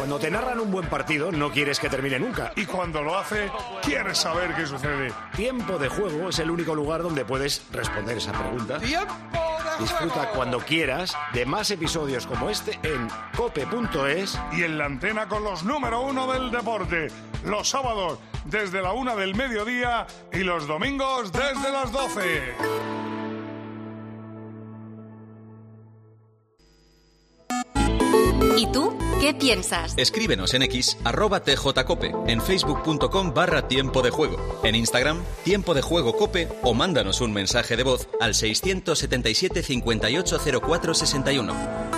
Cuando te narran un buen partido, no quieres que termine nunca. Y cuando lo hace, quieres saber qué sucede. Tiempo de Juego es el único lugar donde puedes responder esa pregunta. ¡Tiempo de Juego! Disfruta cuando quieras de más episodios como este en cope.es. Y en la antena con los número 1 del deporte. Los sábados desde la 1 del mediodía y los domingos desde las 12. ¿Y tú qué piensas? Escríbenos en X, @tjcope, en facebook.com/tiempo de juego, en Instagram, Tiempo de Juego Cope, o mándanos un mensaje de voz al 677 58 04 61.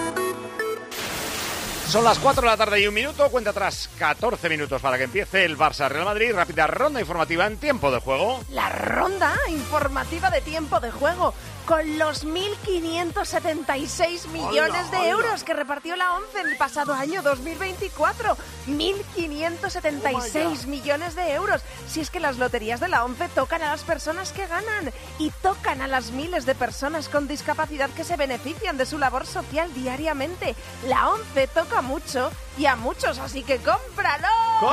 Son las 4 de la tarde y 1 minuto, cuenta atrás 14 minutos para que empiece el Barça-Real Madrid. Rápida ronda informativa en Tiempo de Juego. La ronda informativa de Tiempo de Juego, con los 1.576 millones de euros que repartió la ONCE en el pasado año 2024. 1.576 millones de euros. Si es que las loterías de la ONCE tocan a las personas que ganan y tocan a las miles de personas con discapacidad que se benefician de su labor social diariamente. La ONCE toca mucho y a muchos, así que ¡cómpralo!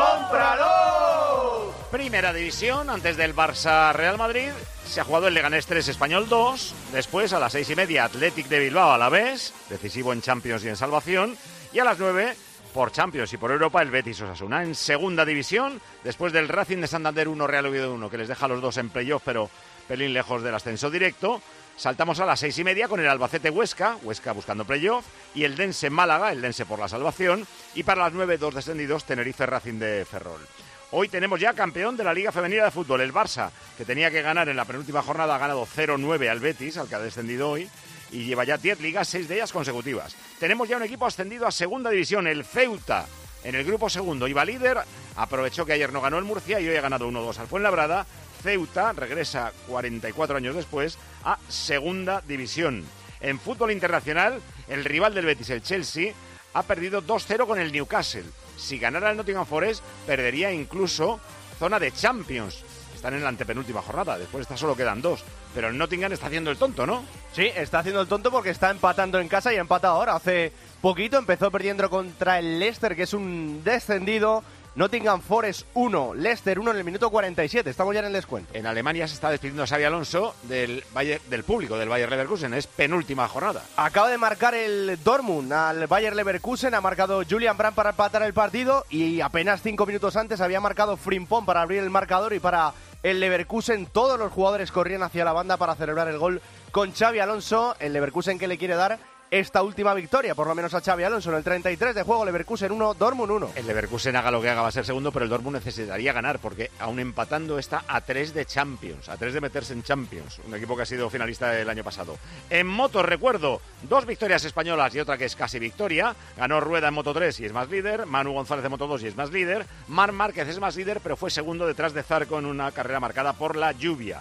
¡Cómpralo! Primera división, antes del Barça-Real Madrid, se ha jugado el Leganés 3, Español 2. Después, a las 6:30, Athletic de Bilbao Alavés, decisivo en Champions y en Salvación. Y a las 9, por Champions y por Europa, el Betis Osasuna. En segunda división, después del Racing de Santander 1, Real Oviedo 1, que les deja a los dos en playoff, pero pelín lejos del ascenso directo. Saltamos a las 6:30 con el Albacete Huesca buscando playoff, y el Dense Málaga, el Dense por la salvación. Y para las 9, 2 descendidos, Tenerife Racing de Ferrol. Hoy tenemos ya campeón de la Liga Femenina de Fútbol, el Barça, que tenía que ganar en la penúltima jornada, ha ganado 0-9 al Betis, al que ha descendido hoy, y lleva ya 10 ligas, 6 de ellas consecutivas. Tenemos ya un equipo ascendido a segunda división, el Ceuta, en el grupo segundo. Iba líder, aprovechó que ayer no ganó el Murcia y hoy ha ganado 1-2 al Fuenlabrada. Ceuta regresa 44 años después a segunda división. En fútbol internacional, el rival del Betis, el Chelsea, ha perdido 2-0 con el Newcastle. Si ganara el Nottingham Forest, perdería incluso zona de Champions. Están en la antepenúltima jornada, después solo quedan 2. Pero el Nottingham está haciendo el tonto, ¿no? Sí, está haciendo el tonto porque está empatando en casa y ha empatado ahora. Hace poquito empezó perdiendo contra el Leicester, que es un descendido. Nottingham Forest 1, Leicester 1 en el minuto 47. Estamos ya en el descuento. En Alemania se está despidiendo a Xabi Alonso del público del Bayer Leverkusen. Es penúltima jornada. Acaba de marcar el Dortmund al Bayer Leverkusen. Ha marcado Julian Brandt para empatar el partido. Y apenas 5 minutos antes había marcado Frimpong para abrir el marcador. Y para el Leverkusen todos los jugadores corrían hacia la banda para celebrar el gol con Xabi Alonso. El Leverkusen que le quiere dar esta última victoria, por lo menos a Xabi Alonso. En el 33 de juego, Leverkusen 1, Dortmund 1. El Leverkusen, haga lo que haga, va a ser segundo, pero el Dortmund necesitaría ganar, porque aún empatando está a 3 de Champions, a 3 de meterse en Champions, un equipo que ha sido finalista el año pasado. En motos, recuerdo, 2 victorias españolas y otra que es casi victoria. Ganó Rueda en Moto 3 y es más líder, Manu González en Moto 2 y es más líder, Marc Márquez es más líder, pero fue segundo detrás de Zarco en una carrera marcada por la lluvia.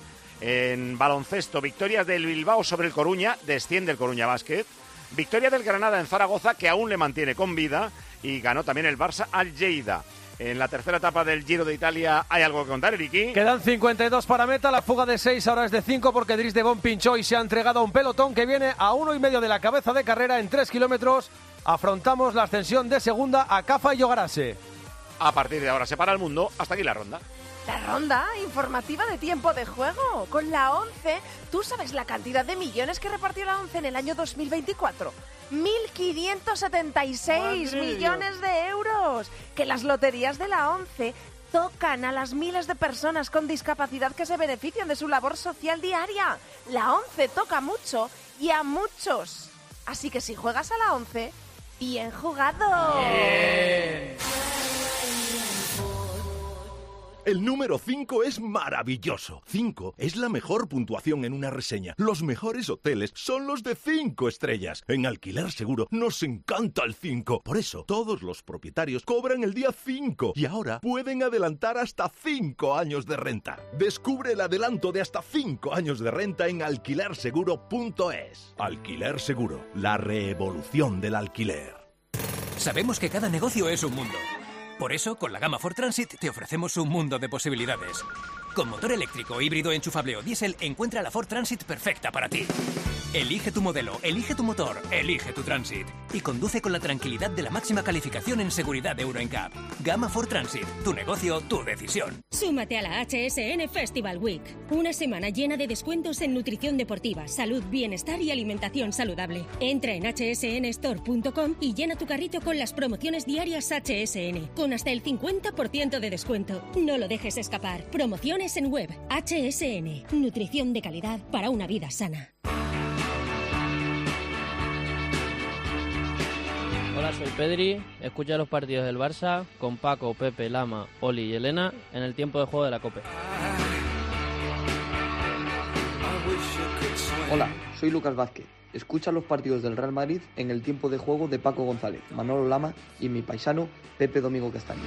En baloncesto, victorias del Bilbao sobre el Coruña, desciende el Coruña Basket. Victoria del Granada en Zaragoza, que aún le mantiene con vida, y ganó también el Barça al Lleida. En la tercera etapa del Giro de Italia hay algo que contar, Eriki. Quedan 52 para meta, la fuga de 6 ahora es de 5 porque Dries de Bon pinchó y se ha entregado a un pelotón que viene a 1,5 de la cabeza de carrera en 3 kilómetros. Afrontamos la ascensión de segunda a Cafa y Yogarase. A partir de ahora se para el mundo, hasta aquí la ronda. La ronda informativa de Tiempo de Juego con la ONCE. ¿Tú sabes la cantidad de millones que repartió la ONCE en el año 2024? 1.576 millones de euros. Que las loterías de la ONCE tocan a las miles de personas con discapacidad que se benefician de su labor social diaria. La ONCE toca mucho y a muchos. Así que si juegas a la ONCE, bien jugado. Bien. El número 5 es maravilloso. 5 es la mejor puntuación en una reseña. Los mejores hoteles son los de 5 estrellas. En Alquiler Seguro nos encanta el 5. Por eso, todos los propietarios cobran el día 5 y ahora pueden adelantar hasta 5 años de renta. Descubre el adelanto de hasta 5 años de renta en alquilerseguro.es. Alquiler Seguro, la revolución del alquiler. Sabemos que cada negocio es un mundo. Por eso, con la gama Ford Transit te ofrecemos un mundo de posibilidades. Con motor eléctrico, híbrido, enchufable o diésel, encuentra la Ford Transit perfecta para ti. Elige tu modelo, elige tu motor, elige tu Transit. Y conduce con la tranquilidad de la máxima calificación en seguridad de Euro NCAP. Gama Ford Transit. Tu negocio, tu decisión. Súmate a la HSN Festival Week. Una semana llena de descuentos en nutrición deportiva, salud, bienestar y alimentación saludable. Entra en hsnstore.com y llena tu carrito con las promociones diarias HSN, con hasta el 50% de descuento. No lo dejes escapar. Promociones en web. HSN. Nutrición de calidad para una vida sana. Hola, soy Pedri. Escucha los partidos del Barça con Paco, Pepe, Lama, Oli y Elena en el tiempo de juego de la COPE. Hola, soy Lucas Vázquez. Escucha los partidos del Real Madrid en el tiempo de juego de Paco González, Manolo Lama y mi paisano Pepe Domingo Castaño.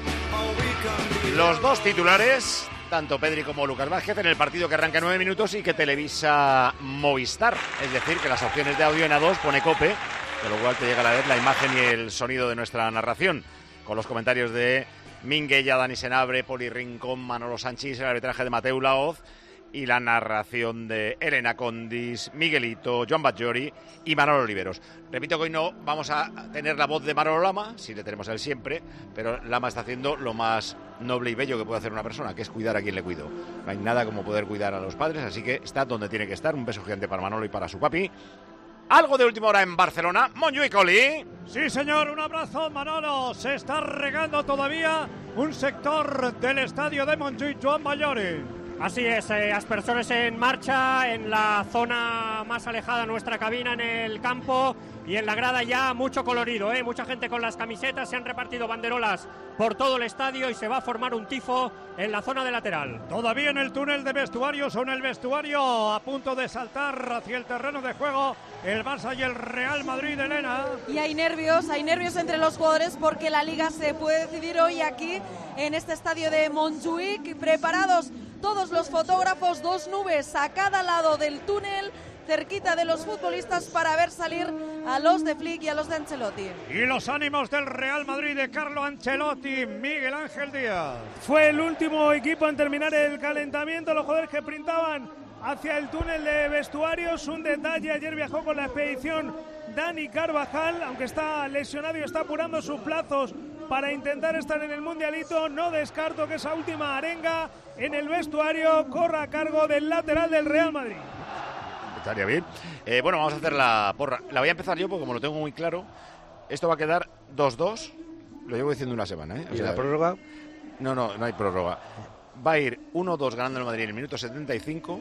Los dos titulares, tanto Pedri como Lucas Vázquez, en el partido que arranca en 9 minutos y que televisa Movistar. Es decir, que las opciones de audio en A2 pone COPE, con lo cual te llega a la vez la imagen y el sonido de nuestra narración, con los comentarios de Minguella, Dani Senabre, Poli Rincón, Manolo Sanchís, el arbitraje de Mateu Laoz y la narración de Elena Condis, Miguelito, Joan Batllori y Manolo Oliveros. Repito que hoy no vamos a tener la voz de Manolo Lama, sí le tenemos a él siempre, pero Lama está haciendo lo más noble y bello que puede hacer una persona, que es cuidar a quien le cuido. No hay nada como poder cuidar a los padres, así que está donde tiene que estar. Un beso gigante para Manolo y para su papi. Algo de última hora en Barcelona, Montjuïc, Oli. Sí, señor, un abrazo, Manolo. Se está regando todavía un sector del estadio de Montjuïc, Joan Batllori. Así es, aspersores en marcha en la zona más alejada de nuestra cabina, en el campo, y en la grada ya mucho colorido, mucha gente con las camisetas, se han repartido banderolas por todo el estadio y se va a formar un tifo en la zona de lateral. Todavía en el túnel de vestuarios o en el vestuario a punto de saltar hacia el terreno de juego el Barça y el Real Madrid, Elena. Y hay nervios entre los jugadores porque la Liga se puede decidir hoy aquí en este estadio de Montjuïc. Preparados todos los fotógrafos, 2 nubes a cada lado del túnel, cerquita de los futbolistas para ver salir a los de Flick y a los de Ancelotti. Y los ánimos del Real Madrid de Carlo Ancelotti, Miguel Ángel Díaz. Fue el último equipo en terminar el calentamiento, los jugadores que sprintaban hacia el túnel de vestuarios. Un detalle, ayer viajó con la expedición Dani Carvajal, aunque está lesionado y está apurando sus plazos para intentar estar en el Mundialito. No descarto que esa última arenga en el vestuario corra a cargo del lateral del Real Madrid. Estaría bien. Bueno, vamos a hacer la porra. La voy a empezar yo porque como lo tengo muy claro, esto va a quedar 2-2. Lo llevo diciendo una semana, ¿eh? ¿Y la prórroga? No hay prórroga. Va a ir 1-2 ganando el Madrid en el minuto 75.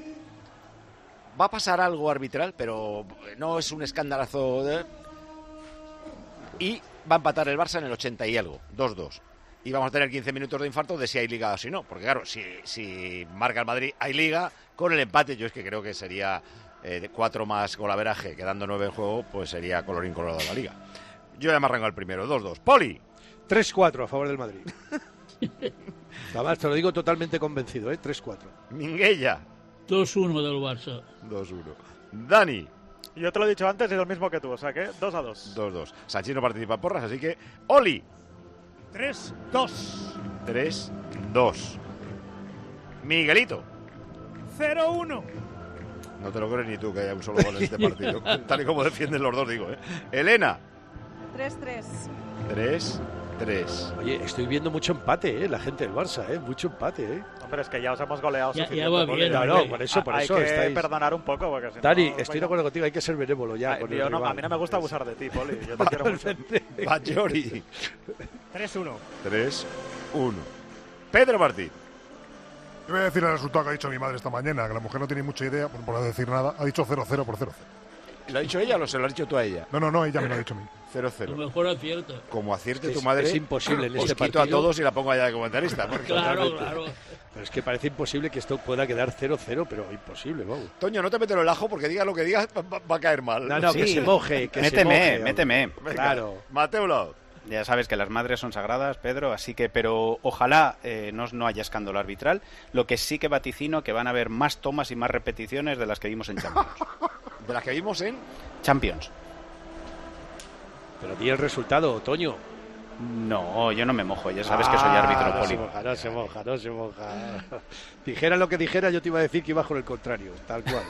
Va a pasar algo arbitral, pero no es un escandalazo. Y va a empatar el Barça en el 80 y algo, 2-2. Y vamos a tener 15 minutos de infarto de si hay liga o si no. Porque claro, si marca el Madrid hay liga, con el empate yo es que creo que sería de 4 más golaveraje, quedando 9 en juego, pues sería colorín colorado de la liga. Yo ya me arranco el primero, 2-2. Poli. 3-4 a favor del Madrid. Además, te lo digo totalmente convencido, 3-4. Minguella. 2-1 del Barça. 2-1. Dani. Yo te lo he dicho antes y es lo mismo que tú, o sea que 2-2. 2-2. Sanchís no participa en porras, así que Oli. 3-2. 3-2. Miguelito. 0-1. No te lo crees ni tú que haya un solo gol en este partido. Tal y como defienden los dos, digo, Elena. 3-3. 3-3. Oye, estoy viendo mucho empate, la gente del Barça, mucho empate, Hombre, es que ya os hemos goleado ya suficiente. Va bien, claro, por eso hay que estáis... perdonar un poco, porque si Dani, no, estoy de acuerdo contigo, hay que ser benévolo ya. Con el rival. A mí no me gusta abusar de ti, Poli. Yo te quiero mucho. Batllori. 3-1. 3-1. Pedro Martín. Yo voy a decir el resultado que ha dicho mi madre esta mañana, que la mujer no tiene mucha idea, por no decir nada. Ha dicho 0-0 por 0-0. ¿Lo ha dicho ella o se lo has dicho tú a ella? No, ella me lo ha dicho a mí. 0-0. A lo mejor acierta. Como acierte tu madre, es imposible en este os quito partido. a todos y la pongo allá de comentarista. Claro. Pero es que parece imposible que esto pueda quedar 0-0, pero imposible, vamos. Toño, no te meto en el ajo porque diga lo que digas va a caer mal. No, que se moje, Méteme. Claro. Mateu Laoz. Ya sabes que las madres son sagradas, Pedro, así que, pero ojalá no haya escándalo arbitral. Lo que sí que vaticino que van a haber más tomas y más repeticiones de las que vimos en Champions. ¿De las que vimos en? Champions. Pero di el resultado, Toño. No, yo no me mojo, ya sabes que soy árbitro, Poli. No se moja. Dijera lo que dijera, yo te iba a decir que iba con el contrario, tal cual.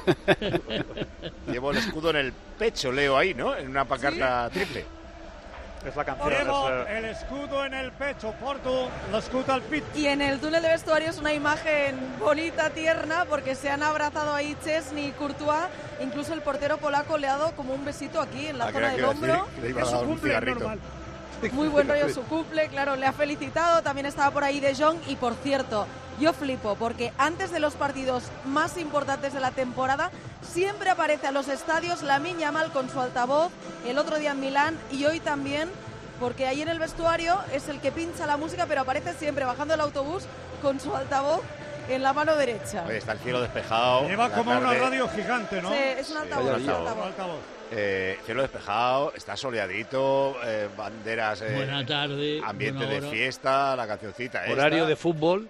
Llevo el escudo en el pecho, leo ahí, ¿no? En una pancarta triple. Es la canción. Llevo el escudo en el pecho, Portu, l'escudo al pit. Y en el túnel de vestuario es una imagen bonita, tierna, porque se han abrazado ahí Chesney y Courtois. Incluso el portero polaco le ha dado como un besito aquí en la zona del hombro. Le iba a dar un cigarrito. Muy buen rollo su cumple, claro, le ha felicitado. También estaba por ahí De Jong. Y por cierto, yo flipo porque antes de los partidos más importantes de la temporada siempre aparece a los estadios Lamine Yamal con su altavoz, el otro día en Milán y hoy también, porque ahí en el vestuario es el que pincha la música, pero aparece siempre bajando el autobús con su altavoz en la mano derecha. Oye, está el cielo despejado. Lleva como una radio gigante, ¿no? Sí, es un altavoz. Sí, altavoz. Cielo despejado, está soleadito, banderas, buena tarde, ambiente buena de hora. fiesta, la cancioncita Horario esta. de fútbol.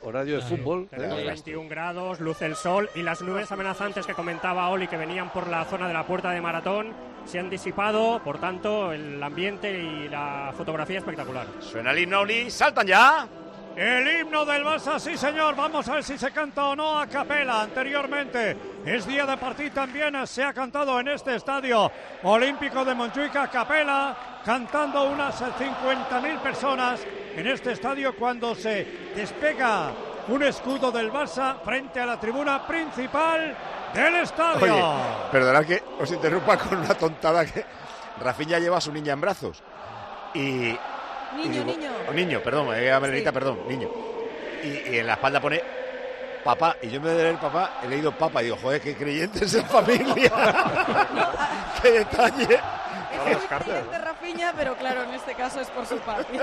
21 grados, luce el sol y las nubes amenazantes que comentaba Oli que venían por la zona de la puerta de Maratón se han disipado, por tanto el ambiente y la fotografía espectacular. Suena el himno, Oli, saltan ya. El himno del Barça, sí señor, vamos a ver si se canta o no a capela. Anteriormente, es día de partido también, se ha cantado en este estadio olímpico de Montjuic a capela, cantando unas 50.000 personas en este estadio cuando se despega un escudo del Barça frente a la tribuna principal del estadio. Oye, perdonad que os interrumpa con una tontada que Rafinha lleva a su niña en brazos y... Niño, perdón, Benedita, perdón, niño. Y en la espalda pone papá. Y yo en vez de leer papá, he leído papa. Y digo, joder, qué creyentes en familia. ¡Qué detalle! Es muy creyente Rafinha, pero claro, en este caso es por su papi.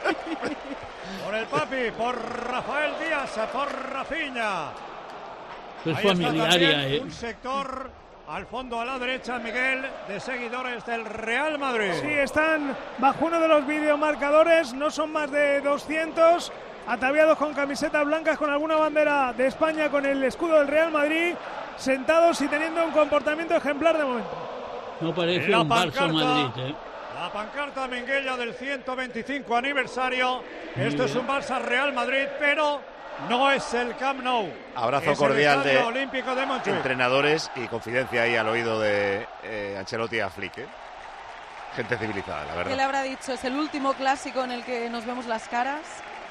Por el papi, por Rafael Díaz, por Rafinha. Es Ahí familiaria, está un sector al fondo a la derecha, Miguel, de seguidores del Real Madrid. Sí, están bajo uno de los videomarcadores, no son más de 200, ataviados con camisetas blancas, con alguna bandera de España, con el escudo del Real Madrid, sentados y teniendo un comportamiento ejemplar de momento. No parece La un Barça Madrid, La pancarta minguella del 125 aniversario. Esto es un Barça Real Madrid, pero no es el Camp Nou. Abrazo es cordial el de Estadio Olímpico de Montjuic. entrenadores y confidencia ahí al oído de Ancelotti a Flick. Gente civilizada, la ¿Qué verdad. le habrá dicho? ¿Es el último clásico en el que nos vemos las caras?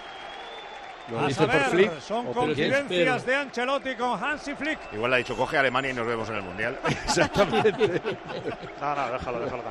A saber, son confidencias de Ancelotti con Hansi Flick. Igual le ha dicho, coge a Alemania y nos vemos en el Mundial. Exactamente. No, déjalo tranquilo.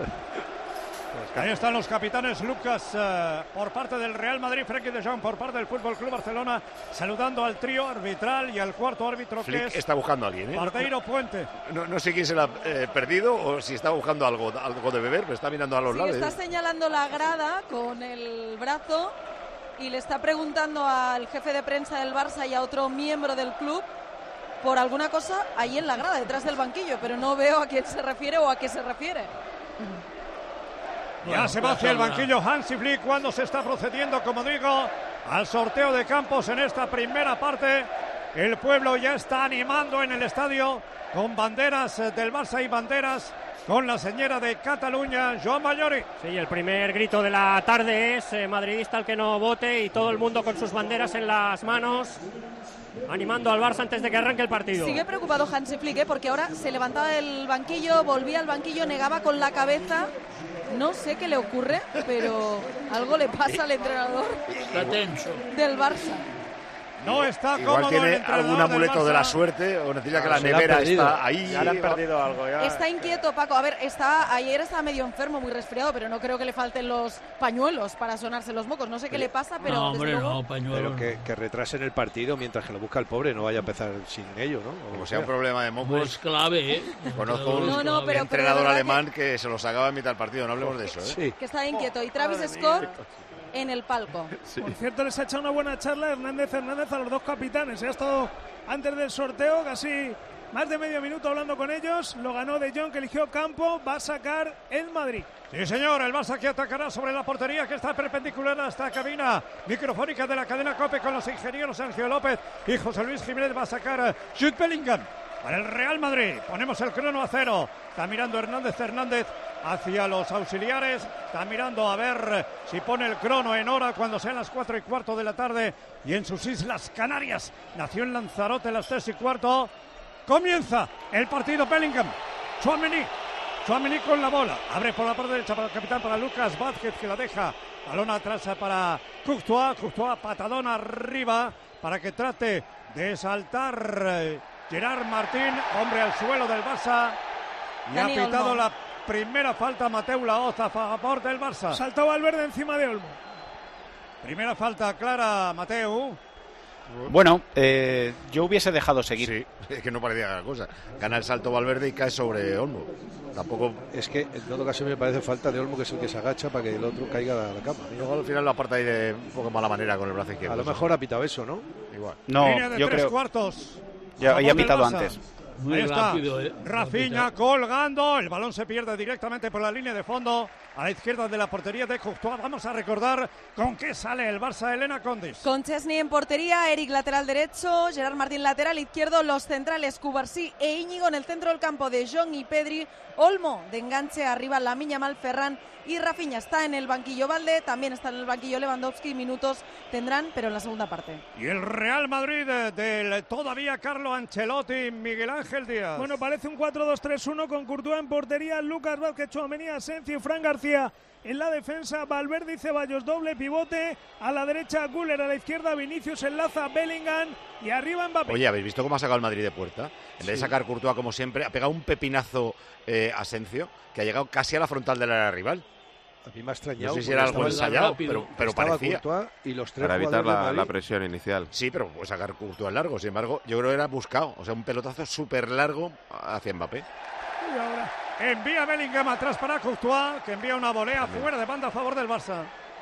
Ahí están los capitanes Lucas por parte del Real Madrid, Frenkie de Jong por parte del Fútbol Club Barcelona, saludando al trío arbitral y al cuarto árbitro Flick que es está buscando a alguien, ¿eh? Barbeiro Puente. No sé quién se la ha perdido o si está buscando algo de beber, pero está mirando a los Sí, lados. está señalando la grada con el brazo y le está preguntando al jefe de prensa del Barça y a otro miembro del club por alguna cosa ahí en la grada, detrás del banquillo, pero no veo a quién se refiere o a qué se refiere. Ya se va hacia el banquillo Hansi Flick cuando se está procediendo, como digo, al sorteo de campos en esta primera parte. El pueblo ya está animando en el estadio con banderas del Barça y banderas con la señora de Cataluña, Joan Mayori. Sí, el primer grito de la tarde es madridista el que no vote y todo el mundo con sus banderas en las manos, animando al Barça antes de que arranque el partido. Sigue preocupado Hansi Flick, porque ahora se levantaba del banquillo, volvía al banquillo, negaba con la cabeza. No sé qué le ocurre, pero algo le pasa al entrenador del Barça. No está Igual cómodo tiene el entrenador algún del amuleto Barça. de la suerte o necesita que la se la ha nevera perdido. está ahí. Ya le han perdido algo. Ya. Está inquieto, Paco. A ver, ayer estaba medio enfermo, muy resfriado, pero no creo que le falten los pañuelos para sonarse los mocos. No sé qué le pasa, pero No, desde hombre, luego... no, pañuelo. Pero que retrasen el partido mientras que lo busca el pobre, no vaya a empezar sin ello, ¿no? Como sea un problema de mocos. Es clave, ¿eh? Conozco un No, pero entrenador de verdad alemán que se lo sacaba en mitad del partido. No hablemos de eso, ¿eh? Sí. Que está inquieto. Y Travis Scott en el palco. Por cierto, les ha echado una buena charla Hernández a los dos capitanes. Ha estado antes del sorteo casi más de medio minuto hablando con ellos. Lo ganó De Jong, que eligió campo. Va a sacar el Madrid. Sí, señor, el Barça que atacará sobre la portería que está perpendicular a esta cabina microfónica de la cadena COPE con los ingenieros Sergio López y José Luis Jiménez. Va a sacar Jude Bellingham para el Real Madrid. Ponemos el crono a 0. Está mirando Hernández hacia los auxiliares. Está mirando a ver si pone el crono en hora cuando sean las 4:15 de la tarde. Y en sus Islas Canarias, nació en Lanzarote a las 3:15. Comienza el partido. Bellingham, Tchouaméni con la bola. Abre por la parte derecha para el capitán, para Lucas Vázquez, que la deja. Balón atrás para Courtois. Patadón arriba para que trate de saltar Gerard Martín, hombre al suelo del Barça. Y Dani ha pitado Olmo. la primera falta Mateu Laoz a favor del Barça. Saltó Valverde encima de Olmo. Primera falta clara, Mateu. Bueno, yo hubiese dejado seguir. Sí, es que no parecía gran cosa. Gana el salto Valverde y cae sobre Olmo. Tampoco. Es que en todo caso me parece falta de Olmo, que es el que se agacha para que el otro caiga a la cama. Y luego al final lo aparta ahí de un poco mala manera con el brazo izquierdo. A lo mejor ha pitado eso, ¿no? Igual. No, Línea de yo tres creo. cuartos. Ya A ha favor del pitado Barça. antes. Muy Ahí está. rápido, Rafinha colgando. El balón se pierde directamente por la línea de fondo a la izquierda de la portería de Courtois. Vamos a recordar con qué sale el Barça. Elena Condis. Con Chesney en portería, Eric lateral derecho, Gerard Martín lateral izquierdo, los centrales Cubarsí e Íñigo en el centro del campo de Jong y Pedri, Olmo de enganche arriba, Lamine Yamal, Ferran y Rafinha. Está en el banquillo Valde, también está en el banquillo Lewandowski, minutos tendrán, pero en la segunda parte. Y el Real Madrid del todavía Carlo Ancelotti, Miguel Ángel Díaz. Bueno, parece un 4-2-3-1 con Courtois en portería, Lucas Vázquez, Tchouaméni, Asensio y Fran García en la defensa, Valverde y Ceballos, doble pivote, a la derecha Güler, a la izquierda Vinicius, enlaza Bellingham y arriba Mbappé. Oye, ¿habéis visto cómo ha sacado el Madrid de puerta? En vez de sacar Courtois como siempre, ha pegado un pepinazo Asensio, que ha llegado casi a la frontal del área rival. A mí me ha extrañado. No sé si era algo ensayado, pero estaba parecía. Courtois y los tres Para evitar jugadores de la Madrid. presión inicial. Sí, pero puede sacar Courtois largo. Sin embargo, yo creo que era buscado. O sea, un pelotazo súper largo hacia Mbappé. Y ahora envía Bellingham atrás para Courtois, que envía una volea fuera de banda a favor del Barça.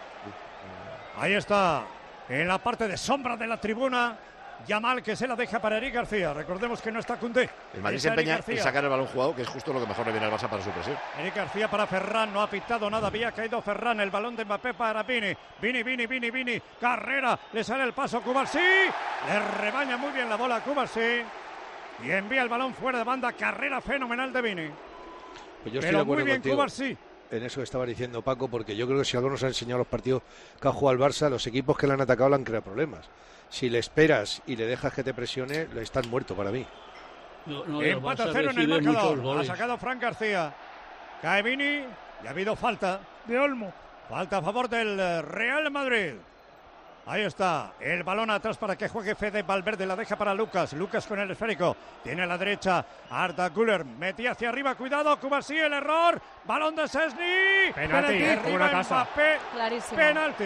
Ahí está, en la parte de sombra de la tribuna, Yamal, que se la deja para Eric García. Recordemos que no está Koundé. El Madrid Es se Eric empeña García. en sacar el balón jugado, que es justo lo que mejor le viene al Barça para su presión. Eric García para Ferran, no ha pitado nada, había caído Ferran, el balón de Mbappé para Vini. Vini, Carrera, le sale el paso Cubarsí, le rebaña muy bien la bola a Cubarsí y envía el balón fuera de banda, carrera fenomenal de Vini. Pues yo estoy Pero de acuerdo muy bien contigo Cubarsí. en eso que estaba diciendo Paco, porque yo creo que si algo nos ha enseñado los partidos que ha jugado el Barça, los equipos que le han atacado le han creado problemas. Si le esperas y le dejas que te presione, le están muerto para mí. Empate a 0 en el marcador. Ha sacado Fran García. Cae Vini y ha habido falta de Olmo. Falta a favor del Real Madrid. Ahí está, el balón atrás para que juegue Fede Valverde, la deja para Lucas. Lucas con el esférico, tiene a la derecha Arda Güler, metía hacia arriba, cuidado, Cubarsí, el error, balón de Szczęsny. Penalti, derriba casa. Mbappé, Clarísimo. penalti.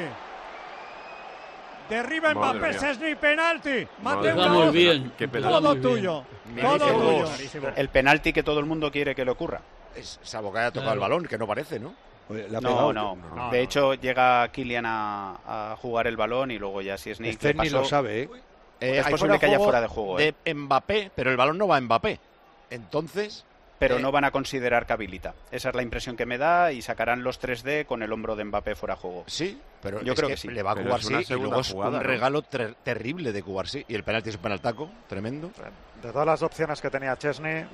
Derriba Madre Mbappé, mía. Szczęsny, penalti. Madre Mateo mía. Laoz, Bien. Qué penalti. todo Muy bien. tuyo, Minuto todo tuyo. dos. El penalti que todo el mundo quiere que le ocurra. Salvo que haya tocado el balón, que no parece, ¿no? No. De hecho, llega Kylian a jugar el balón y luego ya si es Nick. Szczęsny lo sabe, ¿eh? Es Hay posible que haya juego fuera de juego. de Mbappé, pero el balón no va a Mbappé. Entonces. Pero no van a considerar que habilita. Esa es la impresión que me da y sacarán los 3D con el hombro de Mbappé fuera de juego. Sí, pero yo es creo que sí. le va a Pero Cubarsí es una y segunda luego es jugada, un ¿no? regalo terrible de Cubarsí. Y el penalti es un penaltaco tremendo. De todas las opciones que tenía Szczęsny,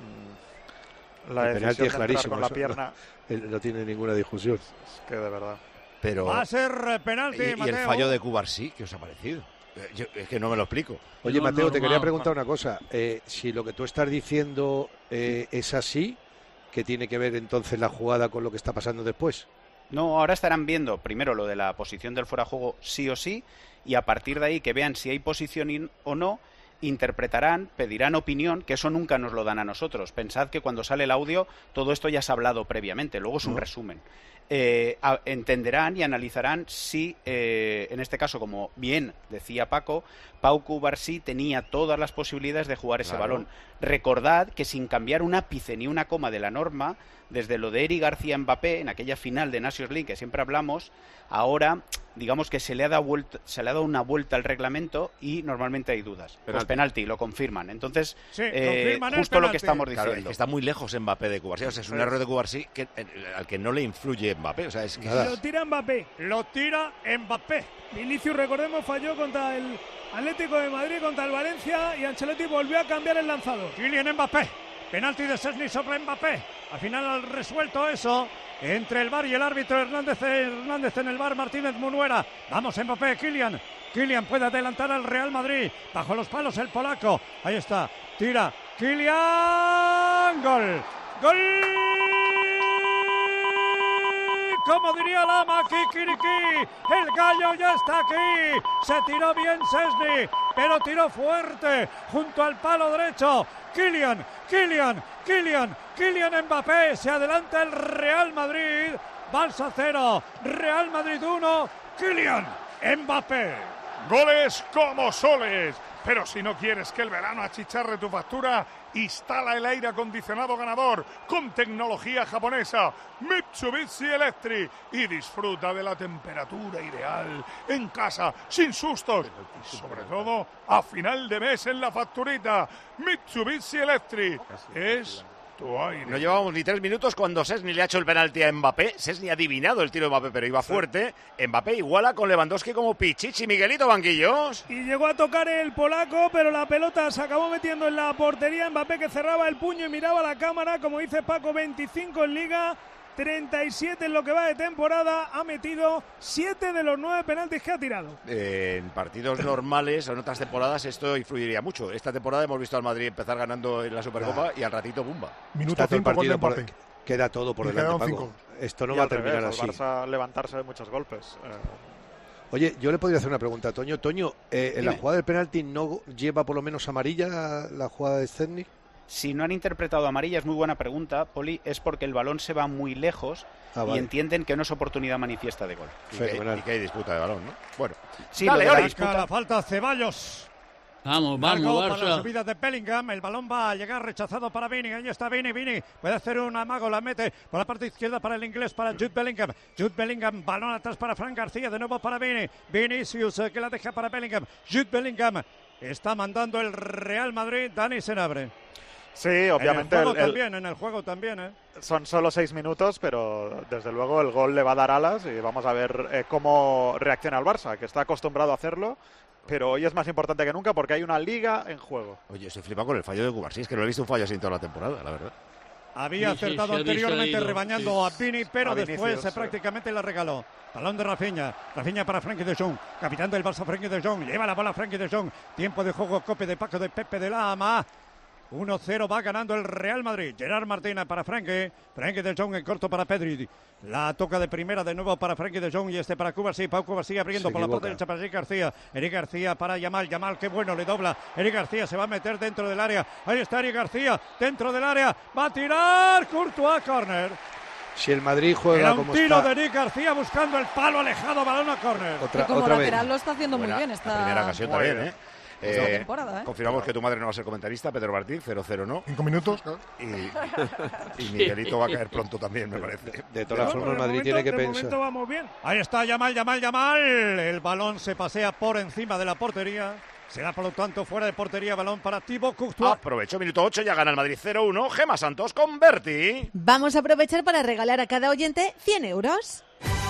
la El penalti decisión es de entrar clarísimo. con la eso pierna, no tiene ninguna discusión. es que de verdad. Pero Va a ser penalti, y el Mateo. fallo de Cubarsí, ¿qué os ha parecido? Es que no me lo explico. Oye, No, Mateo, te normal. quería preguntar una cosa. Si lo que tú estás diciendo es así, ¿qué tiene que ver entonces la jugada con lo que está pasando después? No, ahora estarán viendo primero lo de la posición del fuera de juego sí o sí y a partir de ahí que vean si hay posición o no, interpretarán, pedirán opinión, que eso nunca nos lo dan a nosotros. Pensad que cuando sale el audio todo esto ya se ha hablado previamente, luego es un resumen. Entenderán y analizarán si, en este caso, como bien decía Paco, Pau Cubarsí tenía todas las posibilidades de jugar ese Claro. balón. Recordad que sin cambiar un ápice ni una coma de la norma, desde lo de Eric García Mbappé, en aquella final de Nations League que siempre hablamos, ahora digamos que se le ha dado una vuelta al reglamento y normalmente hay dudas. Pues penalti, lo confirman. Entonces, Sí, confirman el justo lo penalti. que estamos Claro, diciendo. es que está muy lejos Mbappé de Cubarsí. O sea, es un error de Cubarsí al que no le influye Mbappé. O sea, es que Lo tira Mbappé. Lo tira Mbappé. Vinicius, recordemos, falló contra el Atlético de Madrid, contra el Valencia, y Ancelotti volvió a cambiar el lanzador. Kylian Mbappé. Penalti de Szczęsny sobre Mbappé. Al final ha resuelto eso entre el VAR y el árbitro Hernández en el VAR, Martínez Munuera. Vamos, Mbappé, Kylian puede adelantar al Real Madrid. Bajo los palos el polaco. Ahí está. Tira. Kylian. Gol. Gol. Como diría Lama, kikiriki. El gallo ya está aquí. Se tiró bien Szczęsny, pero tiró fuerte junto al palo derecho. Kylian Mbappé. Se adelanta el Real Madrid. Barça 0, Real Madrid 1. Kylian Mbappé. Goles como soles. Pero si no quieres que el verano achicharre tu factura, instala el aire acondicionado ganador con tecnología japonesa Mitsubishi Electric y disfruta de la temperatura ideal en casa, sin sustos y sobre todo a final de mes en la facturita. Mitsubishi Electric es tu aire. No llevábamos ni 3 minutos cuando Szczęsny le ha hecho el penalti a Mbappé. Szczęsny ha adivinado el tiro de Mbappé, pero iba fuerte. Mbappé iguala con Lewandowski como Pichichi. Miguelito, banquillos. Y llegó a tocar el polaco, pero la pelota se acabó metiendo en la portería. Mbappé, que cerraba el puño y miraba a la cámara, como dice Paco, 25 en Liga, 37 en lo que va de temporada. Ha metido 7 de los 9 penaltis que ha tirado. En partidos normales o en otras temporadas esto influiría mucho. Esta temporada hemos visto al Madrid empezar ganando en la Supercopa y al ratito ¡bumba! Minuto 5 con empate. Queda todo por delante, Paco. Esto no va a terminar así. El Barça levantarse de muchos golpes. Oye, yo le podría hacer una pregunta a Toño. Toño, ¿en la jugada del penalti no lleva por lo menos amarilla la jugada de Szczęsny? Si no han interpretado amarilla, es muy buena pregunta, Poli, es porque el balón se va muy lejos y entienden que no es oportunidad manifiesta de gol. Y que hay disputa de balón, ¿no? Bueno, sí, dale, la falta Ceballos. Vamos, Barça. Para la Barça. subida de Bellingham, el balón va a llegar rechazado para Vini, ahí está Vini, puede hacer un amago, la mete por la parte izquierda para el inglés, para Jude Bellingham, balón atrás para Fran García, de nuevo para Vinicius, que la deja para Bellingham, Jude Bellingham, está mandando el Real Madrid, Dani Senabre. Sí, obviamente. En el juego también. Son solo 6 minutos, pero desde luego el gol le va a dar alas y vamos a ver cómo reacciona el Barça, que está acostumbrado a hacerlo, pero hoy es más importante que nunca porque hay una liga en juego. Oye, estoy flipado con el fallo de Cubarsí, es que no he visto un fallo así en toda la temporada, la verdad. Había acertado anteriormente rebañando a Vini, pero después prácticamente la regaló. Balón de Rafinha para Frenkie de Jong, capitán del Barça Frenkie de Jong, lleva la bola Frenkie de Jong, tiempo de juego, Cope de Paco de Pepe de Lama. 1-0 va ganando el Real Madrid. Gerard Martínez para Frenkie de Jong en corto para Pedri. La toca de primera de nuevo para Frenkie de Jong y este para Cubarsí. Pau Cubarsí abriendo por la parte derecha para Eric García para Yamal, qué bueno, le dobla. Eric García se va a meter dentro del área. Ahí está Eric García dentro del área. Va a tirar Courtois, córner. Si el Madrid juega era un como tiro está... de Eric García buscando el palo alejado, balón a córner. Como lateral lo está haciendo muy bien. La primera ocasión también, ¿eh? Confirmamos ¿eh? que tu madre no va a ser comentarista, Pedro Martín, 0-0 no. 5 minutos. Y Miguelito va a caer pronto también, me parece. De todas formas, Madrid tiene que pensar. Vamos bien. Ahí está Yamal. El balón se pasea por encima de la portería. Será por lo tanto fuera de portería, balón para Thibaut Courtois. Aprovecho, minuto 8, ya gana el Madrid 0-1. Gemma Santos con Berti. Vamos a aprovechar para regalar a cada oyente 100 euros.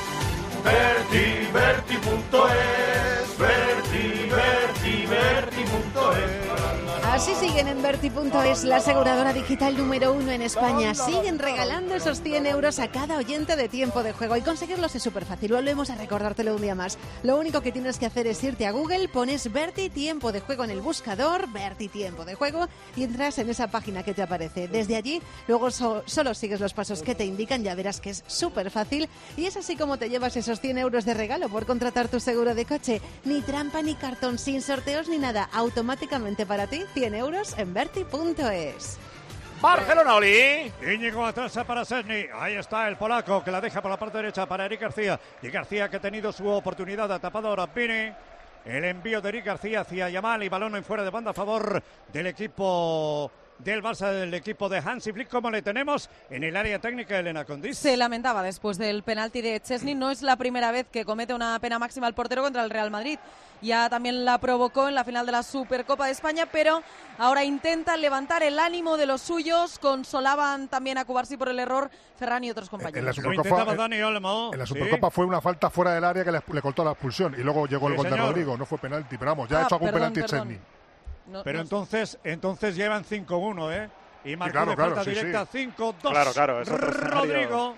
Así siguen en Berti.es, la aseguradora digital número 1 en España. Siguen regalando esos 100 euros a cada oyente de Tiempo de Juego. Y conseguirlos es súper fácil, volvemos a recordártelo un día más. Lo único que tienes que hacer es irte a Google, pones Berti Tiempo de Juego en el buscador, Berti Tiempo de Juego, y entras en esa página que te aparece. Desde allí, luego solo sigues los pasos que te indican, ya verás que es súper fácil. Y es así como te llevas esos 100 euros de regalo por contratar tu seguro de coche. Ni trampa ni cartón, sin sorteos ni nada, automáticamente para ti, 100 euros en Berti.es. Barcelona, Oli. Íñigo atrás para Szczęsny. Ahí está el polaco que la deja por la parte derecha para Eric García. Y García que ha tenido su oportunidad de tapador a Vini. El envío de Eric García hacia Yamal y balón en fuera de banda a favor del equipo del Barça, del equipo de Hansi Flick, como le tenemos en el área técnica, Elena Condis. Se lamentaba después del penalti de Szczęsny. No es la primera vez que comete una pena máxima el portero contra el Real Madrid. Ya también la provocó en la final de la Supercopa de España, pero ahora intenta levantar el ánimo de los suyos. Consolaban también a Cubarsí por el error Ferran y otros compañeros. En la Supercopa fue una falta fuera del área que le cortó la expulsión y luego llegó el gol de Rodrigo. No fue penalti, pero vamos, ya ha hecho algún penalti Szczęsny. Pero entonces llevan 5-1, ¿eh? Y marcó de falta directa 5-2. Claro, Rodrigo.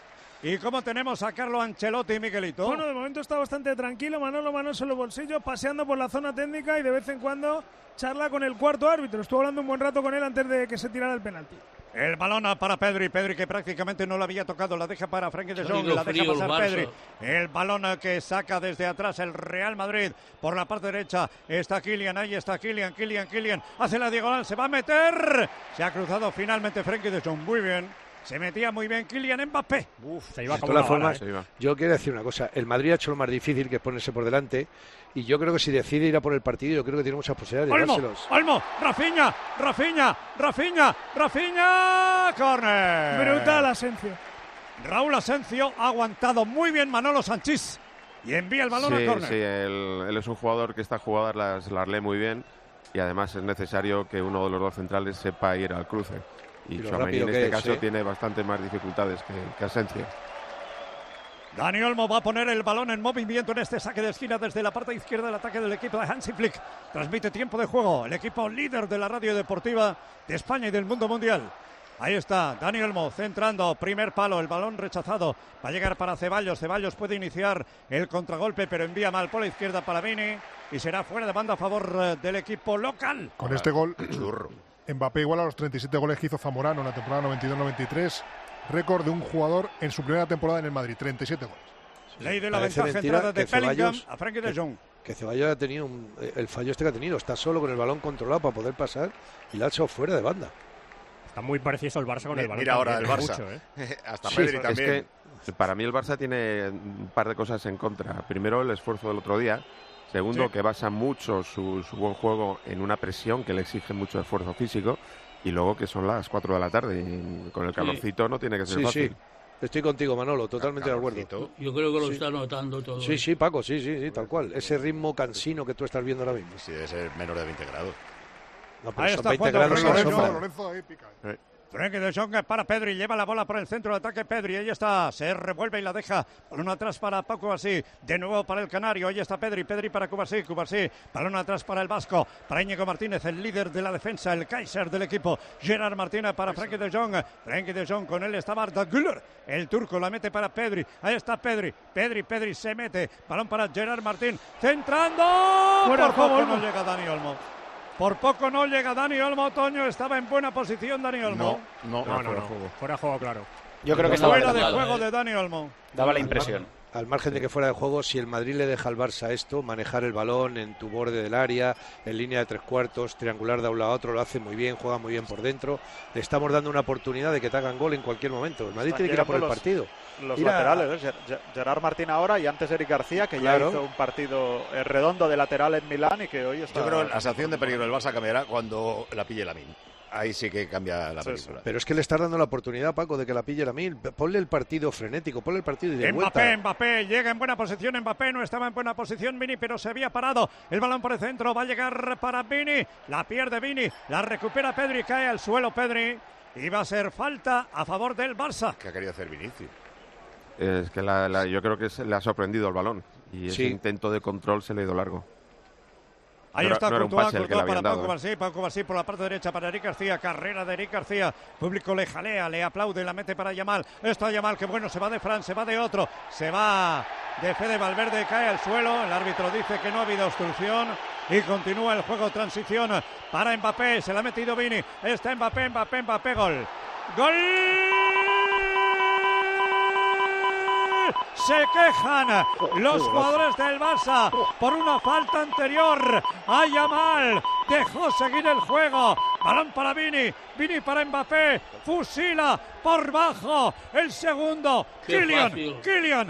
¿Y cómo tenemos a Carlo Ancelotti, Miguelito? Bueno, de momento está bastante tranquilo, manos en los bolsillos, paseando por la zona técnica y de vez en cuando charla con el cuarto árbitro. Estuvo hablando un buen rato con él antes de que se tirara el penalti. El balón para Pedri que prácticamente no lo había tocado, la deja para Frenkie de Jong, la deja pasar Pedri. El balón que saca desde atrás el Real Madrid por la parte derecha. Está Kylian, ahí está Kylian, hace la diagonal, se va a meter. Se ha cruzado finalmente Frenkie de Jong, muy bien. Se metía muy bien Kylian Mbappé. Se iba como una bala, Yo quiero decir una cosa. El Madrid ha hecho lo más difícil, que es ponerse por delante. Y yo creo que si decide ir a por el partido, yo creo que tiene muchas posibilidades de dárselos. Olmo, Rafinha, córner. Brutal Asensio. Raúl Asensio ha aguantado muy bien Manolo Sanchís y envía el balón al córner. Sí, él es un jugador que estas jugadas las lee muy bien y además es necesario que uno de los dos centrales sepa ir al cruce. Y Tchouaméni en este caso tiene bastante más dificultades que Asensio. Dani Olmo va a poner el balón en movimiento en este saque de esquina desde la parte izquierda del ataque del equipo de Hansi Flick. Transmite tiempo de juego, el equipo líder de la radio deportiva de España y del mundo mundial. Ahí está, Dani Olmo centrando, primer palo, el balón rechazado. Va a llegar para Ceballos, Ceballos puede iniciar el contragolpe, pero envía mal por la izquierda para Vini y será fuera de banda a favor del equipo local. Con este gol, Mbappé iguala a los 37 goles que hizo Zamorano en la temporada 92-93. Récord de un jugador en su primera temporada en el Madrid, 37 goles. Ley de la ventaja entrada de Bellingham a Frenkie de Jong. Que Ceballos ha tenido el fallo que ha tenido. Está solo con el balón controlado para poder pasar y la ha hecho fuera de banda. Está muy parecido el Barça con el balón. Mira ahora el Barça. Mucho, Hasta Pedri también. Es que para mí el Barça tiene un par de cosas en contra. Primero, el esfuerzo del otro día. Segundo, que basa mucho su buen juego en una presión que le exige mucho esfuerzo físico. Y luego que son las 4 de la tarde y con el calorcito no tiene que ser fácil. Sí. Estoy contigo, Manolo, totalmente de acuerdo. Yo creo que lo está notando todo. Sí, Paco, sí, tal cual. Ese ritmo cansino que tú estás viendo ahora mismo. Sí, debe ser menos de 20 grados. No, pero son 20 grados a la sombra. Lorenzo ahí pica. Frenkie de Jong para Pedri, lleva la bola por el centro de ataque Pedri, ahí está, se revuelve y la deja, balón atrás para Paco Kubasi, de nuevo para el Canario, ahí está Pedri para Kubasi, balón atrás para el Vasco, para Íñigo Martínez, el líder de la defensa, el Kaiser del equipo, Gerard Martínez para Frenkie de Jong, con él está Arda Güler, el turco la mete para Pedri, ahí está Pedri se mete, balón para Gerard Martín, centrando, por poco no llega Dani Olmo. Por poco no llega Dani Olmo, Toño, estaba en buena posición Dani Olmo. No, fuera de juego, claro. Yo creo que estaba fuera de juego de Dani Olmo. Daba la impresión. Al margen de que fuera de juego, si el Madrid le deja al Barça esto, manejar el balón en tu borde del área, en línea de 3/4, triangular de un lado a otro, lo hace muy bien, juega muy bien por dentro. Le estamos dando una oportunidad de que te hagan gol en cualquier momento. El Madrid tiene que ir a por el partido. Los laterales, Gerard Martín ahora y antes Eric García, que ya hizo un partido redondo de lateral en Milán y que hoy está... Yo creo que la sanción de peligro del Barça cambiará cuando la pille Lamine. Ahí sí que cambia la película. Pero es que le estás dando la oportunidad, Paco, de que la pille Lamine. Ponle el partido frenético, ponle el partido y de vuelta. Mbappé, llega en buena posición. Mbappé no estaba en buena posición, Vini, pero se había parado. El balón por el centro, va a llegar para Vini. La pierde Vini, la recupera Pedri, cae al suelo Pedri. Y va a ser falta a favor del Barça. ¿Qué ha querido hacer Vinicius? Es que yo creo que le ha sorprendido el balón. Y ese intento de control se le ha ido largo. Ahí está Courtois para Paco Kubasi por la parte derecha para Eric García, carrera de Eric García, público le jalea, le aplaude, la mete para Yamal, está Yamal, que bueno, se va de Fran, se va de otro, se va de Fede Valverde, cae al suelo, el árbitro dice que no ha habido obstrucción y continúa el juego, transición para Mbappé, se la ha metido Vini, está Mbappé, gol. Se quejan los jugadores del Barça por una falta anterior a Yamal. Dejó seguir el juego. Balón para Vini para Mbappé. Fusila por bajo el segundo. Kylian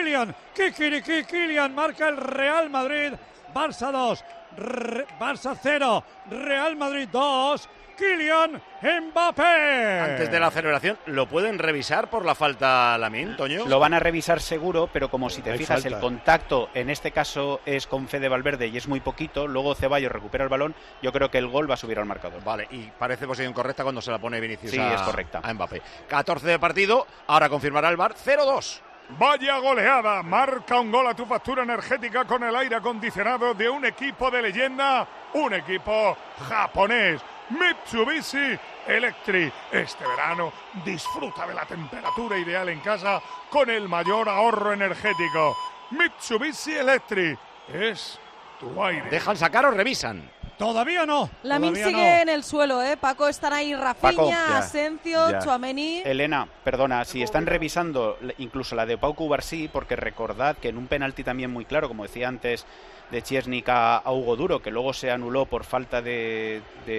marca el Real Madrid. Barça 2, Barça 0, Real Madrid 2. Kylian Mbappé. Antes de la celebración, ¿lo pueden revisar por la falta Lamine, Toño? Lo van a revisar seguro, pero como si te fijas, el contacto en este caso es con Fede Valverde y es muy poquito, luego Ceballos recupera el balón, yo creo que el gol va a subir al marcador. Vale, y parece posición correcta cuando se la pone Vinicius es correcta. A Mbappé. 14 de partido, ahora confirmará el VAR, 0-2. Vaya goleada, marca un gol a tu factura energética con el aire acondicionado de un equipo de leyenda, un equipo japonés. Mitsubishi Electric. Este verano disfruta de la temperatura ideal en casa con el mayor ahorro energético. Mitsubishi Electric es tu aire. ¿Dejan sacar o revisan? Todavía no. Lamine sigue en el suelo, ¿eh? Paco, están ahí Rafinha, Asensio, Tchouaméni. Elena, perdona, si están revisando incluso la de Pau Cubarsí, porque recordad que en un penalti también muy claro, como decía antes, de Chesnik a Hugo Duro, que luego se anuló por falta de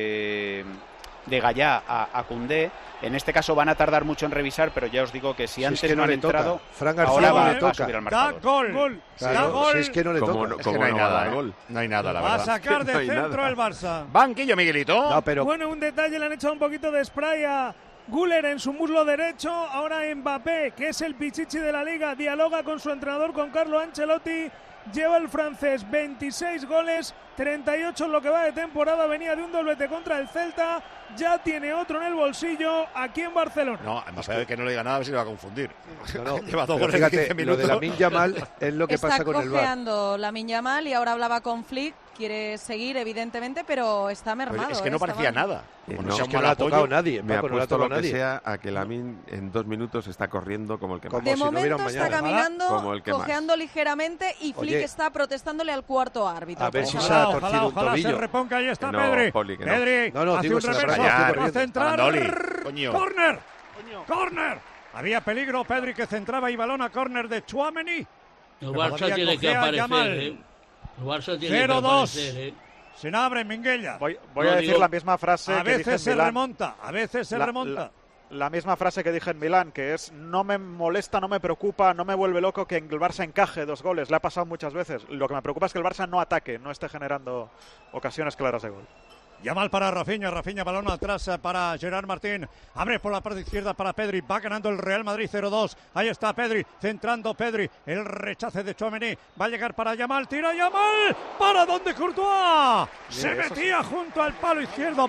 Gallá a Koundé. En este caso van a tardar mucho en revisar, pero ya os digo que si antes es que no han entrado, Fran García ahora va a subir al Da marcador. gol. Claro, gol. si es que no le toca. Es que no hay nada, gol. No hay nada, la Va verdad. a sacar de No hay centro nada. el Barça. Banquillo, Miguelito. No, pero Bueno, un detalle, le han echado un poquito de spray a Güler en su muslo derecho. Ahora Mbappé, que es el pichichi de la Liga, dialoga con su entrenador, con Carlo Ancelotti. Lleva el francés 26 goles, 38 en lo que va de temporada. Venía de un doblete contra el Celta. Ya tiene otro en el bolsillo aquí en Barcelona. No, Mbappé, que no le diga nada, a ver si le va a confundir. no, Lleva 2 pero goles en 15 fíjate, lo minutos. de Lamine Yamal es lo que Está pasa con el VAR. cojeando Lamine Yamal y ahora hablaba con Flick. Quiere seguir, evidentemente, pero está mermado. Es que no está parecía mal. nada. Como No, sea es un que no mal le ha apoyo, tocado nadie. Me Paco, no le ha apuesto tocado lo que nadie. sea a que Lamine en 2 minutos está corriendo como el que más. De si no hubiera momento un está mañana. caminando, Como el que más. cojeando ligeramente y Flick Oye, está protestándole al cuarto árbitro. a ver por si favor. se ha torcido un Ojalá se tobillo. reponga. Ahí está Que no, Pedri. Poli, que no. Pedri No, hace digo, un se la reverso, raya, va a corriendo. centrar. Manoli, coño. ¡Corner! ¡Corner! Había peligro, Pedri que centraba y balón a córner de Tchouaméni. El Barça tiene que aparecer, ¿eh? El Barça tiene que 0-2. aparecer, ¿eh? Se abre Minguella. Voy No, a decir digo, la misma frase A que dije veces en se Milán. remonta, a veces se remonta. La misma frase que dije en Milán, que es: no me molesta, no me preocupa, no me vuelve loco que el Barça encaje 2 goles. Le ha pasado muchas veces. Lo que me preocupa es que el Barça no ataque, no esté generando ocasiones claras de gol. Yamal para Rafinha, balón atrás para Gerard Martín, abre por la parte izquierda para Pedri, va ganando el Real Madrid 0-2, ahí está Pedri, centrando Pedri, el rechace de Tchouaméni, va a llegar para Yamal, tira Yamal, ¿para dónde Courtois? Se metía junto al palo izquierdo,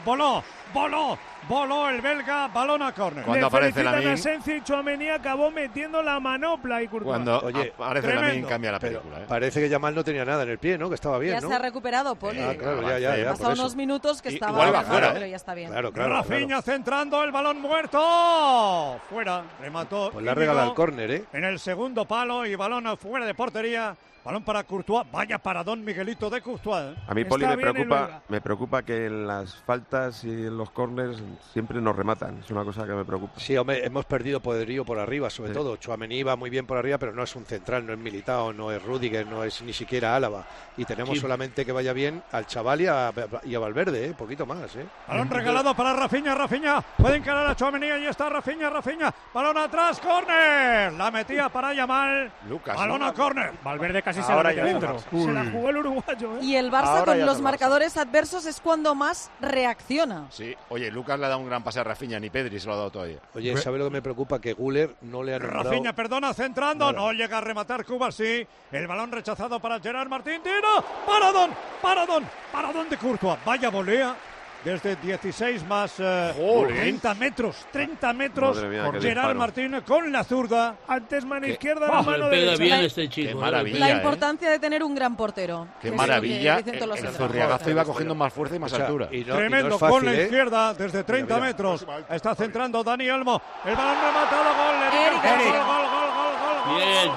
voló el belga, balón a córner. Cuando aparece Lamine. Lamine, Asensio y Tchouaméni acabó metiendo la manopla y Courtois. cuando Oye, aparece tremendo. Lamine cambia la Pero película. parece que Yamal no tenía nada en el pie, ¿no? Que estaba bien, Ya ¿no? se ha recuperado, Poli. Ah, claro, ya, ya. por Ha pasado eso. unos minutos que Y- estaba igual va enfermo, fuera, pero ya está bien. Claro. Rafinha centrando, el balón muerto, fuera, remató. Pues le ha Íñigo regalado el córner, ¿eh? en el segundo palo y balón fuera de portería. Balón para Courtois. Vaya paradón, Miguelito, de Courtois. A mí, Está Poli, bien el belga. me preocupa que en las faltas y en los corners siempre nos rematan. Es una cosa que me preocupa. Sí, hombre, hemos perdido poderío por arriba, sobre Sí. todo. Tchouaméni va muy bien por arriba, pero no es un central, no es Militao, no es Rüdiger, no es ni siquiera Álava. Y tenemos Sí. solamente que vaya bien al chaval y a Valverde, poquito más, ¿eh? Balón regalado para Rafinha. Puede encarar a Tchouaméni. Ahí está Rafinha. Balón atrás, córner. La metía para Yamal. Lucas, Balón ¿no? a córner. Valverde casi se Ahora la mete ya dentro. Se la jugó el uruguayo, ¿eh? Y el Barça Ahora con ya los es el Barça. marcadores adversos es cuando más reacciona. Sí, oye, Lucas le ha dado un gran pase a Rafinha, ni Pedri se lo ha dado todavía. Oye, ¿sabe lo que me preocupa? Que Güler no le ha nombrado... Rafinha, perdona, centrando. Nada. No llega a rematar Cuba, sí. El balón rechazado para Gerard Martín. Tira. Paradón de Courtois. Vaya volea. Desde 16 más 30 metros. 30 metros. Madre mía, Por qué Gerard disparo. Martín con la zurda. Antes mano izquierda, ¡Bah! la mano Le pega derecha. bien este chico. Qué maravilla. La ¿eh? importancia de tener un gran portero. Qué que es maravilla. lo que dicen todos los El entrenadores. zurriagazo iba cogiendo más fuerza y más Escucha, altura. y no Tremendo es fácil, con la ¿eh? izquierda desde 30 Mira. metros. Está centrando Dani Olmo. El balón rematado. Gol. Eric García. Gol. Bien.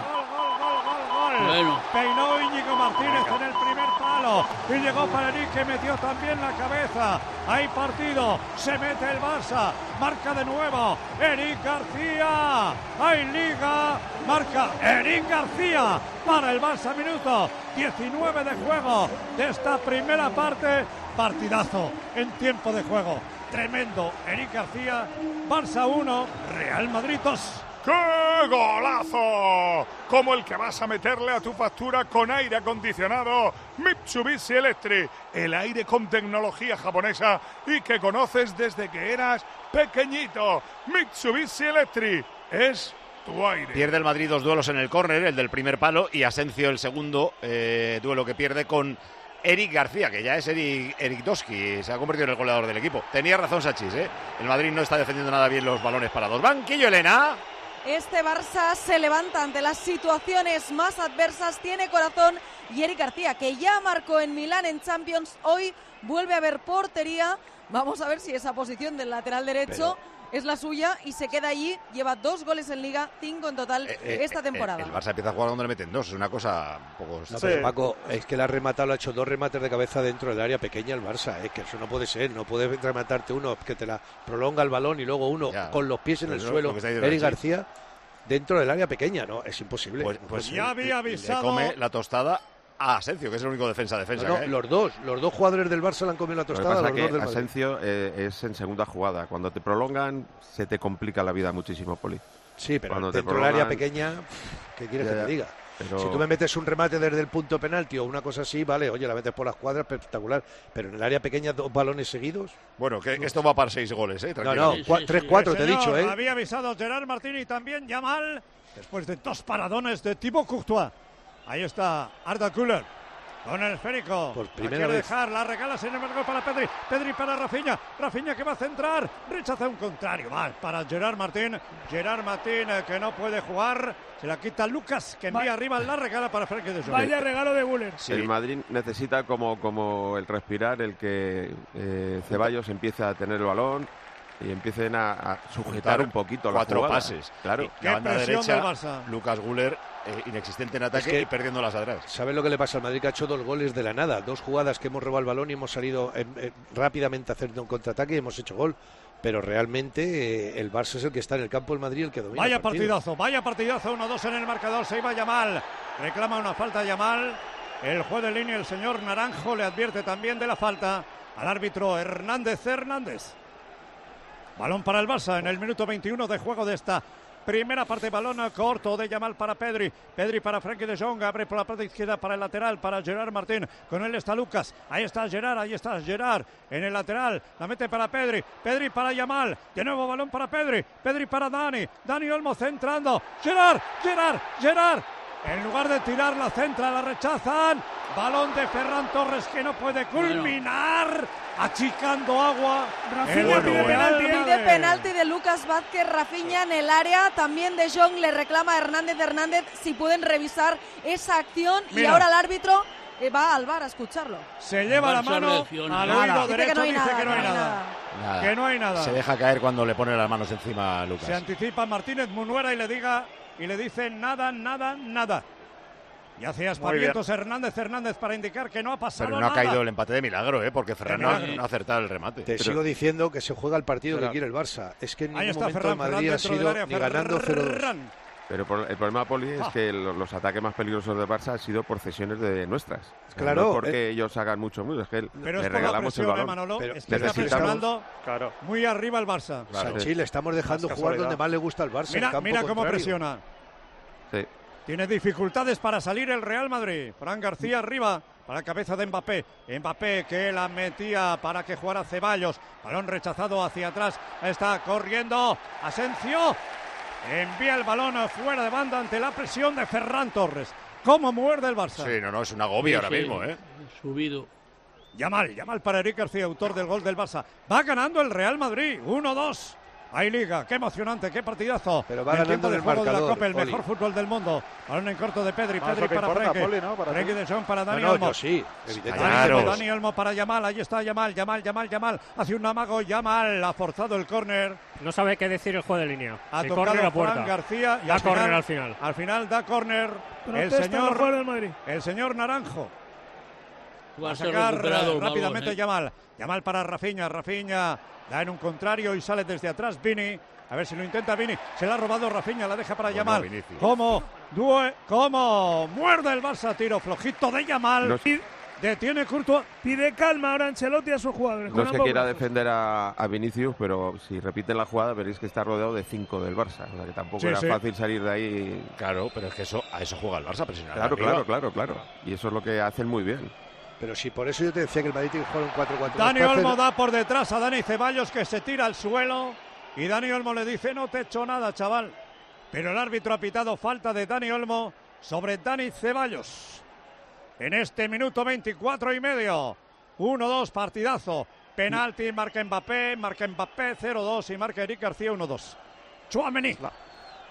Bueno. Peinó Íñigo Martínez en el primer palo. Y llegó para Eric, que metió también la cabeza. Hay partido. Se mete el Barça. Marca de nuevo. Eric García. Hay liga. Marca Eric García para el Barça. Minuto 19 de juego de esta primera parte. Partidazo en tiempo de juego. Tremendo. Eric García. Barça 1. Real Madrid 2. ¡Qué golazo! Como el que vas a meterle a tu factura con aire acondicionado Mitsubishi Electric. El aire con tecnología japonesa y que conoces desde que eras pequeñito. Mitsubishi Electric es tu aire. Pierde el Madrid 2 duelos en el córner, el del primer palo, y Asensio el segundo duelo que pierde con Eric García, que ya es Eric Doski, se ha convertido en el goleador del equipo. Tenía razón Sachis, ¿eh? El Madrid no está defendiendo nada bien los balones parados. Banquillo, Elena. Este Barça se levanta ante las situaciones más adversas, tiene corazón, y Eric García, que ya marcó en Milán en Champions, hoy vuelve a ver portería. Vamos a ver si esa posición del lateral derecho es la suya y se queda allí. Lleva 2 goles en Liga, 5 en total esta temporada. El Barça empieza a jugar cuando le meten 2, es una cosa un poco... No, pero Paco, es que le ha rematado, le ha hecho 2 remates de cabeza dentro del área pequeña el Barça, es que eso no puede ser, no puede rematarte uno que te la prolonga el balón y luego uno con los pies en el suelo, Eric García, dentro del área pequeña, no, es imposible. Pues ya había avisado... Le come la tostada a Asencio, que es el único defensa. No, los dos jugadores del Barça le han comido la tostada. Lo que pasa es que Asencio es en segunda jugada. Cuando te prolongan, se te complica la vida muchísimo, Poli. Sí, pero cuando dentro del área pequeña, ¿qué quieres que te diga? Pero... Si tú me metes un remate desde el punto penalti o una cosa así, vale, oye, la metes por las cuadras, espectacular. Pero en el área pequeña, 2 balones seguidos. Bueno, que esto va para 6 goles, No, 3-4 te he dicho, Había avisado Gerard Martín y también Yamal, después de 2 paradones de Thibaut Courtois. Ahí está Arda Güler con el esférico. Por primera quiere vez. dejar, la regala sin embargo para Pedri. Pedri para Rafinha. Rafinha que va a centrar. Rechaza un contrario. Mal para Gerard Martín. Gerard Martín que no puede jugar. Se la quita Lucas, que envía arriba la regala para Frenkie de Jong. Vaya regalo de Güler. Sí. El Madrid necesita como el respirar, el que Ceballos empiece a tener el balón y empiecen a sujetar un poquito 4 la jugada. pases. Claro. ¿Qué banda derecha, del Barça? Lucas Güler, inexistente en ataque y perdiéndolas atrás. ¿Sabes lo que le pasa al Madrid? Que ha hecho 2 goles de la nada. 2 jugadas que hemos robado el balón y hemos salido rápidamente a hacer un contraataque y hemos hecho gol. Pero realmente el Barça es el que está en el campo del Madrid, el que domina. Vaya partidazo, 1-2 en el marcador. Se iba Yamal. Reclama una falta Yamal. El juez de línea, el señor Naranjo, le advierte también de la falta al árbitro Hernández. Balón para el Barça en el minuto 21 de juego de esta primera parte. Balón corto de Yamal para Pedri. Pedri para Frenkie de Jong. Abre por la parte izquierda para el lateral, para Gerard Martín. Con él está Lucas. Ahí está Gerard en el lateral. La mete para Pedri. Pedri para Yamal. De nuevo balón para Pedri. Pedri para Dani. Dani Olmo centrando. Gerard. En lugar de tirar la centra, la rechazan. Balón de Ferran Torres que no puede culminar. Achicando agua. Rafinha pide penalti de Lucas Vázquez. Rafinha en el área. También de Jong le reclama a Hernández si pueden revisar esa acción. Mira. Y ahora el árbitro va al VAR a escucharlo. Se lleva la mano al oído derecho. Dice que no hay nada. Que no hay nada. Se deja caer cuando le pone las manos encima a Lucas. Se anticipa Martínez Munuera y le dice nada. Y hacía aspavientos Hernández para indicar que no ha pasado nada. Pero no ha caído el empate de milagro, porque Ferran no ha acertado el remate. Sigo diciendo que se juega el partido que quiere el Barça. Es que en ningún momento el Madrid ha sido ni ganando 0-2. Pero el problema, Poli, es que los ataques más peligrosos del Barça han sido por cesiones de nuestras. Claro. No porque ellos hagan mucho, es que le regalamos el balón. Manolo, es que está presionando muy arriba el Barça. Sanchi, le estamos dejando jugar donde más le gusta al Barça. Mira cómo presiona. Sí. Tiene dificultades para salir el Real Madrid. Fran García arriba para la cabeza de Mbappé. Mbappé que la metía para que jugara Ceballos. Balón rechazado hacia atrás. Está corriendo Asencio. Envía el balón fuera de banda ante la presión de Ferran Torres. ¿Cómo muerde el Barça? Sí, no, es un agobio ahora mismo, Subido. Yamal para Eric García, autor del gol del Barça. Va ganando el Real Madrid, 1-2. Hay Liga, qué emocionante, qué partidazo. Pero va ganando el marcador, de la Copa, el Poli. mejor fútbol del mundo. Balón en corto de Pedri para Frenkie. Frenkie de Jong para Dani Olmo. Sí, evidentemente. Dani Olmo para Yamal, ahí está Yamal. Hace un amago, Yamal ha forzado el córner. No sabe qué decir el juez de línea. Ha tocado Fran García. Da córner al final. Al final da córner el señor Naranjo. Va a sacar rápidamente Yamal. Yamal para Rafinha. Rafinha da en un contrario y sale desde atrás Vini. A ver si lo intenta Vini. Se la ha robado Rafinha, la deja para Yamal. ¿Cómo muerde el Barça? Tiro flojito de Yamal. Detiene Courtois. Pide calma ahora Ancelotti a sus jugadores. No es que quiera defender a Vinicius, pero si repiten la jugada veréis que está rodeado de 5 del Barça. O sea que tampoco era fácil salir de ahí. Claro, pero es que a eso juega el Barça, presionar. Claro. Y eso es lo que hacen muy bien. Pero sí, por eso yo te decía que el Madrid tiene que jugar un 4-4. Dani Olmo da por detrás a Dani Ceballos, que se tira al suelo. Y Dani Olmo le dice, no te he hecho nada, chaval. Pero el árbitro ha pitado falta de Dani Olmo sobre Dani Ceballos. En este minuto 24 y medio. 1-2, partidazo. Penalti, marca Mbappé, 0-2 y marca Eric García 1-2. Tchouaméni.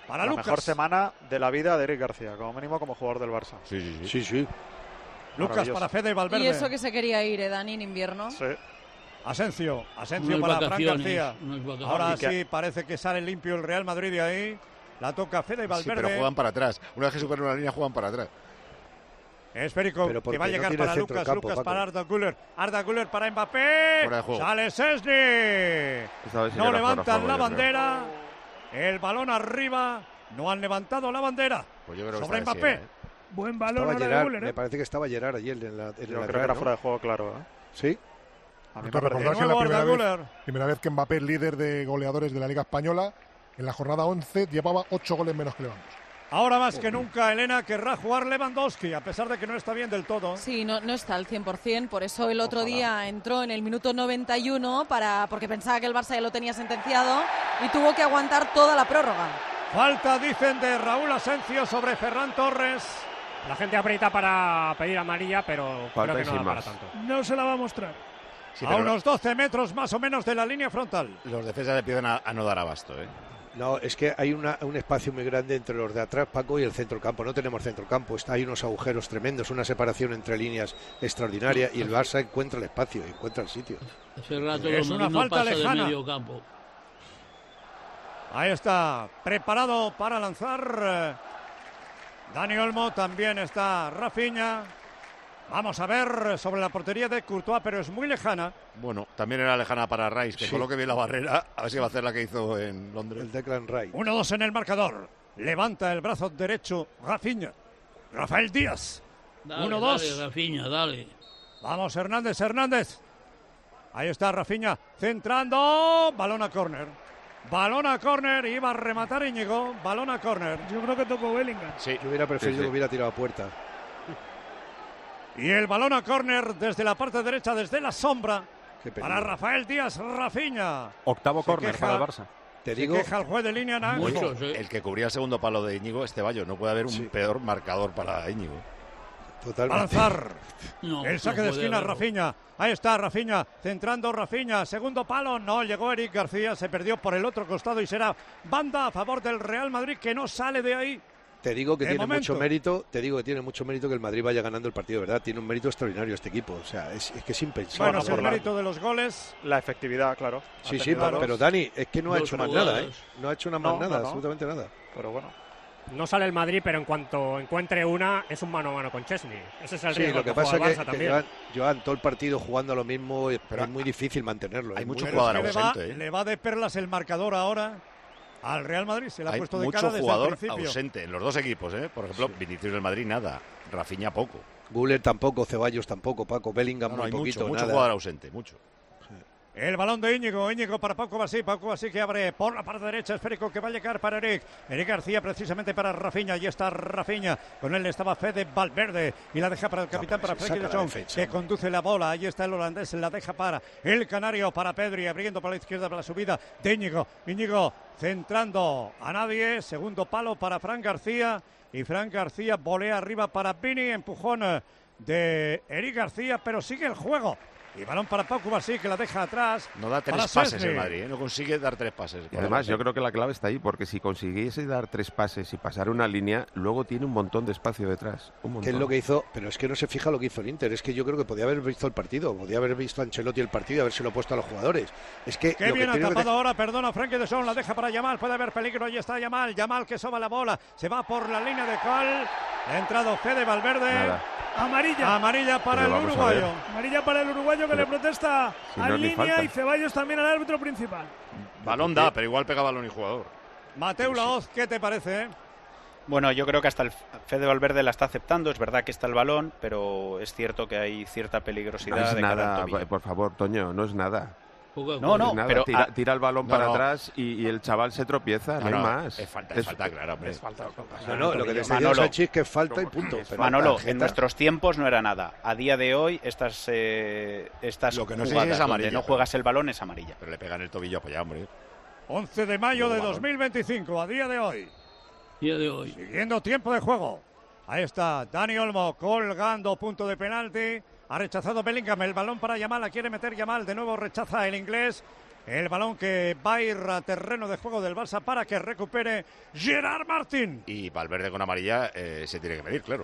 para la Lucas. mejor semana de la vida de Eric García, como mínimo como jugador del Barça. Sí. Lucas para Fede Valverde. Y eso que se quería ir, Dani, en invierno. Sí. Asensio Unas para Fran vacaciones, García. unas vacaciones. Ahora sí parece que sale limpio el Real Madrid de ahí. La toca Fede Valverde. Sí, pero juegan para atrás. Una vez que superan una línea, juegan para atrás. Esférico Pero que va a llegar no tiene para centro Lucas. campo, Lucas Paco. para Arda Güler. Arda Güler para Mbappé. Fuera de juego. Sale Szczęsny. Esta vez sí No que era fuera de levantan juego, la yo creo. bandera. El balón arriba. No han levantado la bandera. Pues yo creo que sobre esta vez Mbappé. sí, Buen balón Estaba ahora de Gerard, Güler, me parece que estaba Gerard ayer en la Yo creo Real, que era ¿no? fuera de juego, claro. Sí. A mí Recordad me que parece. es la Arda Güler. primera vez que Mbappé es líder de goleadores de la Liga Española. En la jornada 11 llevaba 8 goles menos que Lewandowski. Ahora más que nunca Elena querrá jugar Lewandowski, a pesar de que no está bien del todo. Sí, no está al 100%, por eso el otro día entró en el minuto 91 porque pensaba que el Barça ya lo tenía sentenciado y tuvo que aguantar toda la prórroga. Falta, dicen, de Raúl Asensio sobre Ferran Torres. La gente aprieta para pedir amarilla, pero Falta creo y que no sin da para más. tanto. No se la va a mostrar. Sí, A pero unos 12 metros más o menos de la línea frontal. los defensas le piden a no dar abasto, ¿eh? No, es que hay un espacio muy grande entre los de atrás, Paco, y el centro campo. No tenemos centro campo, hay unos agujeros tremendos, una separación entre líneas extraordinaria y el Barça encuentra el espacio, encuentra el sitio. Hace rato Es que una no falta pasa lejana. de medio campo. Ahí está, preparado para lanzar. Dani Olmo, también está Rafinha. Vamos a ver sobre la portería de Courtois, pero es muy lejana. Bueno, también era lejana para Rice, que Sí. coloque bien la barrera. A ver si va a hacer la que hizo en Londres. El Declan Rice. 1-2 en el marcador. Levanta el brazo derecho Rafinha. Rafael Díaz. Dale, 1-2. dale, Rafinha, dale. Vamos, Hernández. Ahí está Rafinha centrando. Balón a córner. Balón a córner. Iba a rematar Íñigo. Balón a córner. Yo creo que tocó Bellingham. Sí. Yo hubiera preferido Sí, sí. que hubiera tirado a puerta. Y el balón a córner desde la parte derecha, desde la sombra. Qué peligro. Para Rafael Díaz Rafinha. Octavo Se córner queja- para el Barça. Te Se digo, queja el juez de línea Naranjo. Muchos, El que cubría el segundo palo de Íñigo, Ceballos. No puede haber un Sí. peor marcador para Íñigo. Va a totalmente. lanzar. No, El saque no de puede esquina haberlo. Rafinha. Ahí está Rafinha. Centrando Rafinha. Segundo palo. No llegó Eric García. Se perdió por el otro costado y será banda a favor del Real Madrid, que no sale de ahí. Te digo que De tiene momento. mucho mérito, que el Madrid vaya ganando el partido, ¿verdad? Tiene un mérito extraordinario este equipo, o sea, es que es impensable. Bueno, es el por la- mérito de los goles. La efectividad, claro. Ha Sí, sí, tenido dos, pero Dani, es que no ha Dos hecho más jugadas. nada, ¿eh? No ha hecho más No, nada, no. absolutamente nada. Pero bueno. No sale el Madrid, pero en cuanto encuentre una, es un mano a mano con Chesney. Ese es el Sí, riesgo lo que juega pasa el es Barça que, también. Joan, todo el partido jugando a lo mismo, Pero es muy difícil mantenerlo. hay es mucho muy Pero es jugador que le va, ausente, ¿eh? le va de perlas el marcador ahora al Real Madrid. Se le ha Hay puesto de mucho cara desde el jugador principio. ausente en los dos equipos, ¿eh? Por ejemplo, Vinicius del Madrid, nada. Rafinha, poco. Güler tampoco, Ceballos tampoco, Paco, Bellingham No, no, muy hay poquito, mucho nada. jugador ausente, mucho. El balón de Íñigo para Paco Basí que abre por la parte derecha, esférico que va a llegar para Eric García precisamente para Rafinha, y está Rafinha, con él estaba Fede Valverde y la deja para el capitán, para Frenkie de Jong, que conduce la bola, ahí está el holandés, la deja para el canario, para Pedri, abriendo por la izquierda para la subida de Íñigo centrando a nadie, segundo palo para Fran García, y Fran García volea arriba para Vini, empujón de Eric García, pero sigue el juego. Y balón para Paco Basí, que la deja atrás. No da para tres pases Szczęsny. el Madrid, ¿eh? No consigue dar tres pases. Y además, yo creo que la clave está ahí, porque si consiguiese dar tres pases y pasar una línea, luego tiene un montón de espacio detrás. Un montón. ¿Qué es lo que hizo? Pero es que no se fija lo que hizo el Inter. Es que yo creo que podía haber visto el partido, podía haber visto a Ancelotti el partido y habérselo puesto a los jugadores. Es que Qué lo bien que tiene atrapado que... ahora, perdona, Frenkie de Jong, la deja para Yamal, puede haber peligro, ahí está Yamal que soba la bola, se va por la línea de gol, ha entrado Fede Valverde. Nada. Amarilla para Pero el vamos a ver. uruguayo. Amarilla para el uruguayo que le protesta si a no es ni línea falta. y Ceballos también al árbitro principal. Balón da, pero igual pega balón y jugador. Mateu Laoz, ¿qué te parece? Bueno, yo creo que hasta el Fede Valverde la está aceptando. Es verdad que está el balón, pero es cierto que hay cierta peligrosidad No es de cada nada, tobillo. por favor, Toño, no es nada. No, no, es nada. pero tira el balón no, para no. atrás y el chaval se tropieza, no, hay más. Es falta, claro, hombre. Es falta. No, lo que te está diciendo Manolo. Sánchez es que es falta y punto. Pero Manolo, tarjeta- en nuestros tiempos no era nada. A día de hoy, estas Lo que no sé si jugadas es amarilla, donde no pero- juegas el balón es amarilla. Pero le pegan el tobillo apoyado, hombre. 11 de mayo de Balón. 2025, a día de hoy. Día de hoy. Siguiendo tiempo de juego. Ahí está Dani Olmo colgando, punto de penalti. Ha rechazado Bellingham, el balón para Yamal, la quiere meter Yamal, de nuevo rechaza el inglés. El balón que va a ir a terreno de juego del Barça para que recupere Gerard Martín. Y Valverde con amarilla se tiene que medir, claro.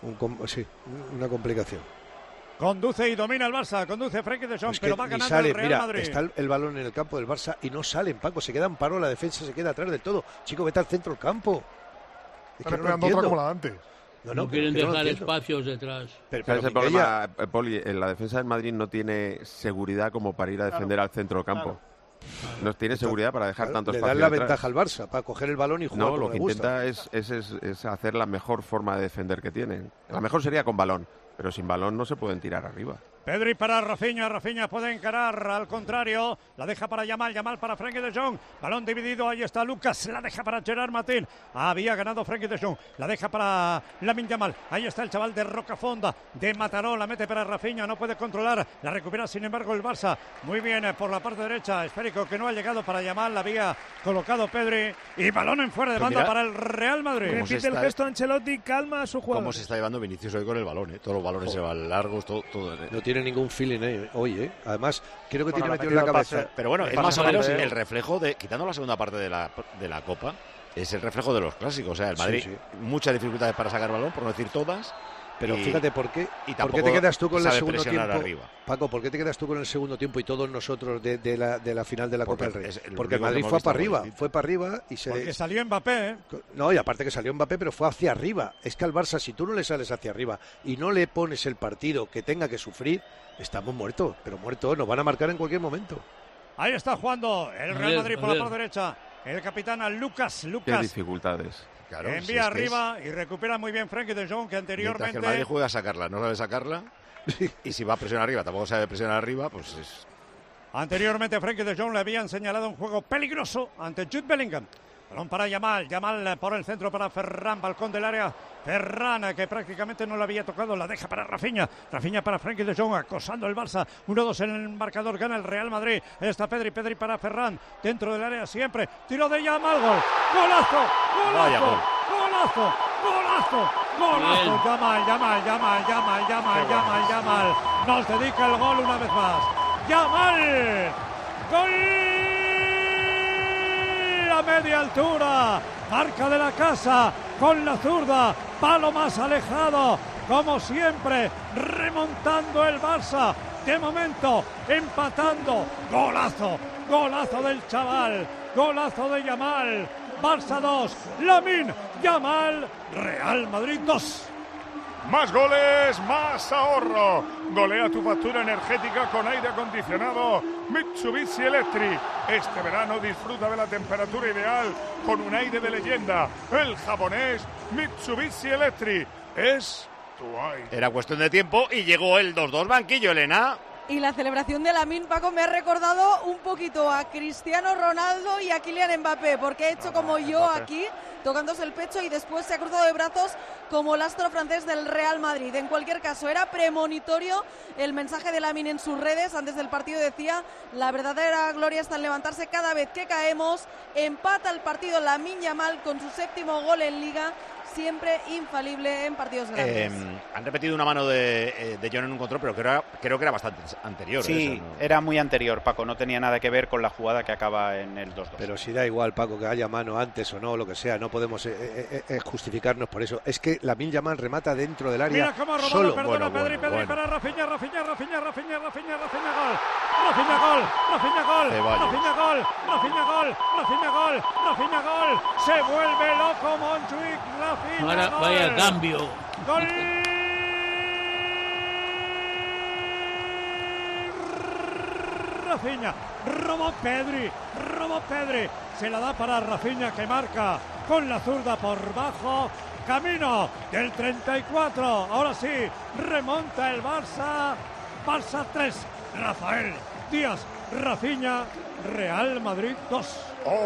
Sí, una complicación. Conduce y domina el Barça, conduce Frenkie de Jong, pero va ganando el Real Madrid. Está el balón en el campo del Barça y no salen, Paco, se quedan paro, la defensa se queda atrás del todo. Chico, vete al centro del campo. Están esperando otra como la de antes. No quieren dejar espacios detrás. Pero el problema, Poli, en la defensa del Madrid no tiene seguridad como para ir a defender al centro del campo. No tiene seguridad para dejar tanto espacio. Le dan la ventaja al Barça para coger el balón y jugar. No, lo que intenta es hacer la mejor forma de defender que tienen. La mejor sería con balón, pero sin balón no se pueden tirar arriba. Pedri para Rafinha, Rafinha puede encarar, al contrario, la deja para Yamal, Yamal para Frenkie de Jong, balón dividido, ahí está Lucas, la deja para Gerard Martín, había ganado Frenkie de Jong, la deja para Lamine Yamal, ahí está el chaval de Rocafonda, de Mataró, la mete para Rafinha, no puede controlar, la recupera sin embargo el Barça, muy bien por la parte derecha, esférico que no ha llegado para Yamal, la había colocado Pedri, y balón en fuera de banda para el Real Madrid. Repite el gesto Ancelotti, calma a su jugador. ¿Cómo se está llevando Vinicius hoy con el balón? Todos los balones se van largos, todo. No tiene ningún feeling hoy, Además, creo que tiene metido en la cabeza. Pero bueno, es más o menos el reflejo de, quitando la segunda parte de la Copa, es el reflejo de los clásicos. O sea, el Madrid, muchas dificultades para sacar balón, por no decir todas. Pero fíjate, ¿por qué te quedas tú con el segundo tiempo? Arriba. Paco, ¿por qué te quedas tú con el segundo tiempo y todos nosotros de la final de la Copa del Rey? Porque el Madrid fue para arriba y se... Porque salió Mbappé, No, y aparte que salió Mbappé, pero fue hacia arriba. Es que al Barça, si tú no le sales hacia arriba y no le pones el partido que tenga que sufrir, estamos muertos, pero muertos, nos van a marcar en cualquier momento. Ahí está jugando el Real Madrid por la parte derecha. El capitán Lucas. Qué dificultades. Claro, envía arriba y recupera muy bien Frenkie de Jong, que anteriormente... Mientras que el Madrid juega a sacarla, no sabe sacarla. Y si va a presionar arriba, tampoco sabe presionar arriba, pues es... Anteriormente Frenkie de Jong le habían señalado un juego peligroso ante Jude Bellingham. Balón para Yamal por el centro para Ferran, balcón del área. Ferran, que prácticamente no le había tocado, la deja para Rafinha. Rafinha para Frenkie de Jong, acosando el Barça. 1-2 en el marcador, gana el Real Madrid. Está Pedri para Ferran, dentro del área siempre. Tiro de Yamal, gol. ¡Golazo! Yamal. Nos dedica el gol una vez más. Yamal. ¡Gol! A media altura, marca de la casa con la zurda, palo más alejado, como siempre, remontando el Barça, de momento empatando, golazo del chaval, golazo de Yamal, Barça 2, Lamine Yamal, Real Madrid 2. Más goles, más ahorro. Golea tu factura energética con aire acondicionado Mitsubishi Electric. Este verano disfruta de la temperatura ideal con un aire de leyenda. El japonés Mitsubishi Electric es tu aire. Era cuestión de tiempo y llegó el 2-2, banquillo, Elena. Y la celebración de Lamine, Paco, me ha recordado un poquito a Cristiano Ronaldo y a Kylian Mbappé, porque ha hecho como yo aquí, tocándose el pecho, y después se ha cruzado de brazos como el astro francés del Real Madrid. En cualquier caso, era premonitorio el mensaje de Lamine en sus redes. Antes del partido decía: la verdadera gloria está en levantarse cada vez que caemos. Empata el partido Lamine Yamal con su 7º gol en Liga. Siempre infalible en partidos grandes. Han repetido una mano de John en un control, pero creo que era bastante anterior. Sí, eso, ¿no? Era muy anterior, Paco. No tenía nada que ver con la jugada que acaba en el 2-2. Pero si da igual, Paco, que haya mano antes o no, lo que sea. No podemos justificarnos por eso. Es que Lamine Yamal remata dentro del área. Mira cómo ha robado, solo. Perdona, Pedri para Rafinha, gol. Rafinha, gol. Se vuelve loco Montjuic, Rafinha. Ahora, vaya cambio. Gol. Rafinha, robó Pedri, se la da para Rafinha, que marca con la zurda por bajo, camino del 34, ahora sí, remonta el Barça 3, Rafael Díaz, Rafinha, Real Madrid 2.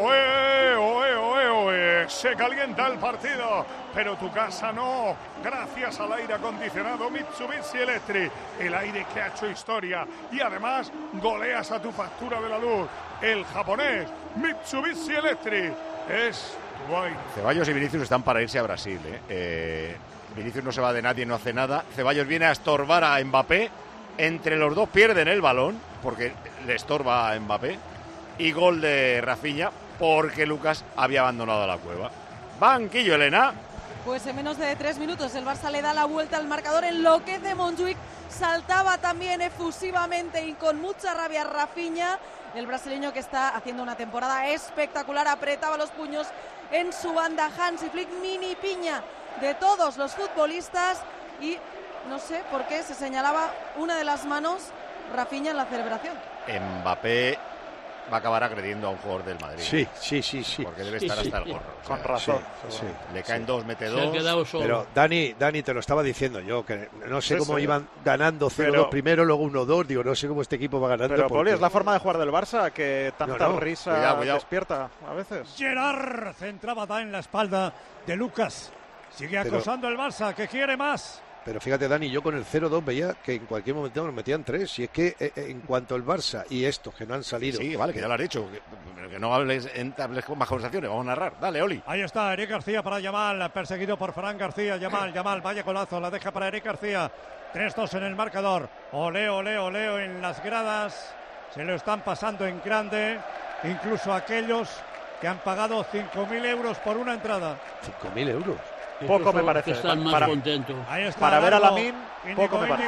¡Oe! Se calienta el partido, pero tu casa no. Gracias al aire acondicionado Mitsubishi Electric, el aire que ha hecho historia, y además goleas a tu factura de la luz. El japonés Mitsubishi Electric es tu aire. Ceballos y Vinicius están para irse a Brasil. Vinicius no se va de nadie, no hace nada. Ceballos viene a estorbar a Mbappé. Entre los dos pierden el balón porque le estorba a Mbappé. y gol de Rafinha porque Lucas había abandonado la cueva. Banquillo, Elena. Pues en menos de 3 minutos el Barça le da la vuelta al marcador, enloquece Montjuic, saltaba también efusivamente y con mucha rabia Rafinha, el brasileño que está haciendo una temporada espectacular, apretaba los puños en su banda. Hansi Flick, mini piña de todos los futbolistas y no sé por qué se señalaba una de las manos Rafinha en la celebración. Mbappé va a acabar agrediendo a un jugador del Madrid. Sí. Porque debe estar hasta el gorro. Con razón. Sí. Le caen dos, mete dos. Pero Dani, te lo estaba diciendo yo, que no sé cómo iban ganando 0-2 pero, primero, luego 1-2. Digo, no sé cómo este equipo va ganando. Pero, Poli, es la forma de jugar del Barça que tanta risa cuidado. despierta a veces. Gerard centraba, da en la espalda de Lucas. Sigue acosando el Barça, que quiere más. Pero fíjate, Dani, yo con el 0-2 veía que en cualquier momento nos metían 3. Y es que en cuanto al Barça y estos que no han salido... Sí, vale, que ya lo has dicho. Que no hables con más conversaciones, vamos a narrar. Dale, Oli. Ahí está Eric García para Yamal, perseguido por Fran García. Yamal, vaya golazo, la deja para Eric García. 3-2 en el marcador. Oleo en las gradas. Se lo están pasando en grande. Incluso aquellos que han pagado 5.000 euros por una entrada. 5.000 euros. Poco me parece. Están más contentos. Ahí está, para ver a Lamine, Íñigo, poco me parece.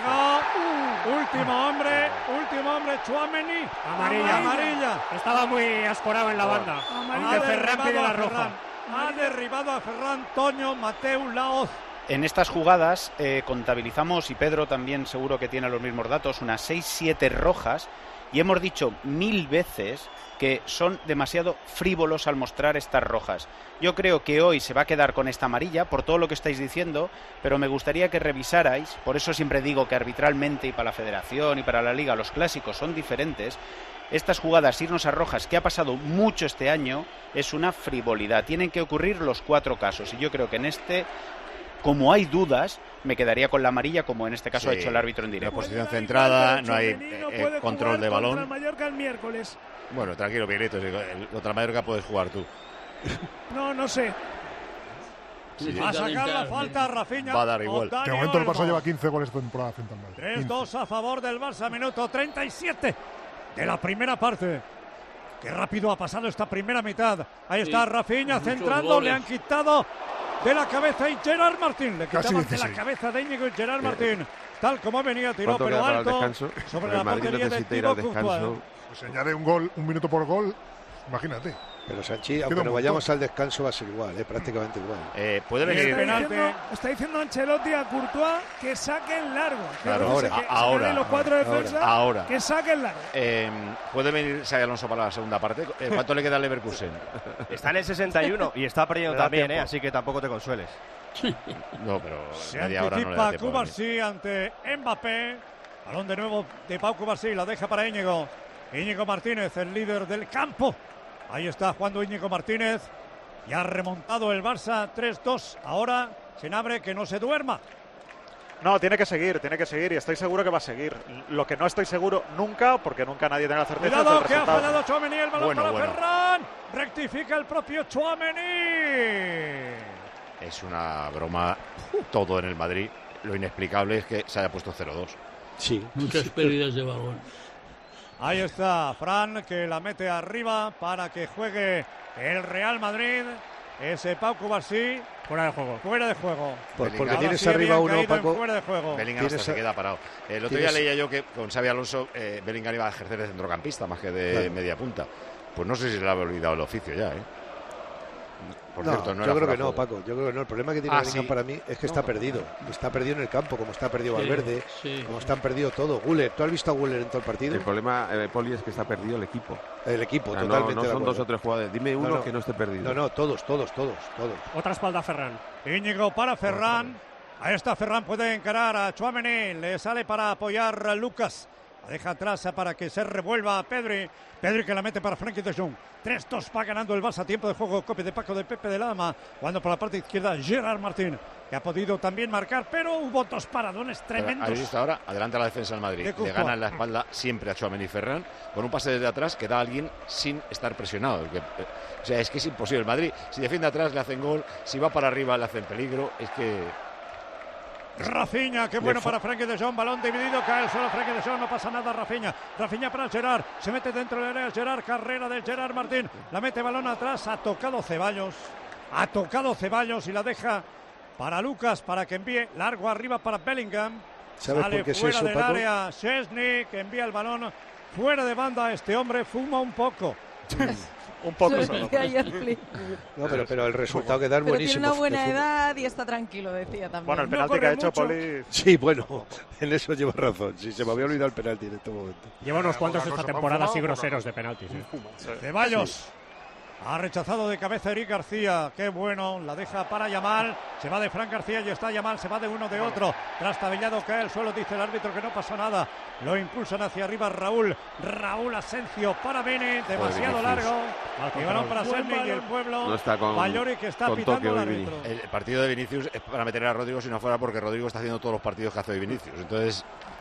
Último hombre, Tchouaméni. Amarilla. Estaba muy ascorado en la banda. Aunque Ferran pide la roja. Ha derribado a Ferran Toño, Mateu Laoz. En estas jugadas contabilizamos, y Pedro también seguro que tiene los mismos datos, unas 6-7 rojas, y hemos dicho 1000 veces que son demasiado frívolos al mostrar estas rojas. Yo creo que hoy se va a quedar con esta amarilla por todo lo que estáis diciendo, pero me gustaría que revisarais, por eso siempre digo que arbitralmente y para la Federación y para la Liga los clásicos son diferentes. Estas jugadas, irnos a rojas, que ha pasado mucho este año, es una frivolidad. Tienen que ocurrir los 4 casos, y yo creo que en este, como hay dudas, me quedaría con la amarilla, como en este caso ha hecho el árbitro en directo. No hay posición centrada, no hay control de balón. Contra el Mallorca el miércoles. Bueno, tranquilo, Miguelito, contra el Mallorca puedes jugar tú. No sé. Va a sacar la falta Rafinha. Va a dar igual. De momento el Barça lleva 15 goles de temporada frente al Madrid. 3-2 a favor del Barça, minuto 37 de la primera parte. Qué rápido ha pasado esta primera mitad. Ahí está Rafinha centrando, le han quitado de la cabeza y Gerard Martín. Le quitaban de la cabeza de Íñigo y Gerard Martín. Tal como venía, tiró pero alto sobre la portería de Thibaut Courtois. Pues se añade un minuto por gol, imagínate. Pero Sanchi, aunque nos vayamos al descanso va a ser igual, prácticamente igual. Puede venir está diciendo Ancelotti a Courtois que saquen largo. Claro, ahora. Los 4 defensas, ahora. que saquen largo. Puede venir Xabi Alonso para la segunda parte. ¿Cuánto le queda al Leverkusen? Está en el 61 y está perdiendo también, así que tampoco te consueles. No, pero se media hora no le da tiempo. Cubarsí ante Mbappé. Balón de nuevo de Pau Cubarsí, la deja para Íñigo. Íñigo Martínez, el líder del campo. Ahí está jugando Íñigo Martínez. Y ha remontado el Barça 3-2. Ahora Senabre, que no se duerma. No, tiene que seguir y estoy seguro que va a seguir. Lo que no estoy seguro nunca, porque nunca nadie tiene la certeza. Cuidado, del que resultado. ha fallado Tchouaméni, el balón para Ferran. Rectifica el propio Tchouaméni. Es una broma todo en el Madrid. Lo inexplicable es que se haya puesto 0-2. Sí. Muchas pérdidas de balón. Ahí está Fran, que la mete arriba para que juegue el Real Madrid. Ese Pau Cubarsí. Fuera de juego. Fuera de juego. Porque tienes arriba uno, Paco. Fuera de juego. Bellingham hasta se queda parado. El otro día leía yo que con Xabi Alonso Bellingham iba a ejercer de centrocampista más que de media punta. Pues no sé si se le ha olvidado el oficio ya, Por cierto, yo creo que no, Paco. Yo creo que no. El problema que tiene Bellingham para mí es que está perdido. Está perdido en el campo, como está perdido Valverde, como están perdido todo. Guller, ¿tú has visto a Guller en todo el partido? El problema, Poli, es que está perdido el equipo. El equipo, o sea, totalmente. No son 2 o 3 jugadores. Dime uno que no esté perdido. No, todos. Otra espalda a Ferran. Íñigo para Ferran. Ahí está Ferran, puede encarar a Tchouaméni. Le sale para apoyar a Lucas. La deja atrás para que se revuelva a Pedri. Pedri que la mete para Frenkie de Jong. 3-2 va ganando el Barça. Tiempo de juego. Copia de Paco de Pepe de Lama. Cuando por la parte izquierda Gerard Martín, que ha podido también marcar, pero hubo 2 paradones tremendos. Ahí está ahora. Adelanta la defensa del Madrid. Le gana en la espalda siempre a Tchouaméni y Ferran. Con un pase desde atrás que da a alguien sin estar presionado. O sea, es que es imposible. El Madrid, si defiende atrás, le hacen gol. Si va para arriba, le hacen peligro. Es que... Rafinha, qué bueno para Frenkie de Jong, balón dividido, cae el suelo Frenkie de Jong, no pasa nada Rafinha para Gerard, se mete dentro del área Gerard, carrera de Gerard Martín, la mete balón atrás, ha tocado Ceballos y la deja para Lucas, para que envíe largo arriba para Bellingham. Sale por qué fuera del área Szczęsny, que envía el balón fuera de banda. Este hombre fuma un poco. Un poco solo. No, pero el resultado que da es buenísimo. Tiene una buena edad y está tranquilo, decía también. Bueno, el penalti que ha hecho Poli... Sí, bueno, en eso lleva razón. Sí, se me había olvidado el penalti en este momento. Lleva unos cuantos esta temporada así groseros de penaltis. Ceballos. Ha rechazado de cabeza Eric García. Qué bueno. La deja para Yamal. Se va de Fran García y está Yamal. Se va de uno de otro. Trastabillado cae al suelo. Dice el árbitro que no pasa nada. Lo impulsan hacia arriba Raúl. Raúl Asensio para Bene. Demasiado largo. Y balón para Selmi y el pueblo. No está con Bayori que está pitando el árbitro. El partido de Vinicius es para meter a Rodrigo si no fuera porque Rodrigo está haciendo todos los partidos que hace hoy Vinicius. Entonces...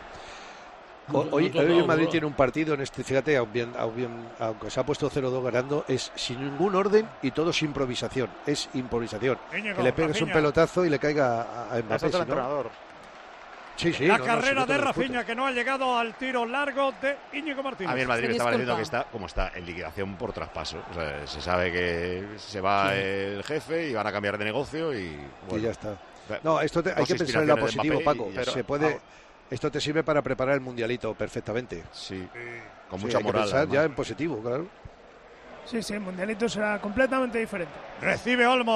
Hoy el Madrid tiene un partido en este, fíjate, aunque se ha puesto 0-2 ganando, es sin ningún orden y todo es improvisación. Es improvisación. Íñigo, que le pegues un pelotazo y le caiga a Mbappé. Es el entrenador. Sí, la carrera de Rafinha que no ha llegado al tiro largo de Íñigo Martínez. A mí el Madrid me está pareciendo que está como está en liquidación por traspaso. O sea, se sabe que se va el jefe y van a cambiar de negocio y ya está. No, esto hay que pensar en lo positivo, Paco. Se puede... Esto te sirve para preparar el mundialito perfectamente. Sí, con mucha moral. Hay que pensar ya en positivo, claro. Sí, el mundialito será completamente diferente. Recibe Olmo.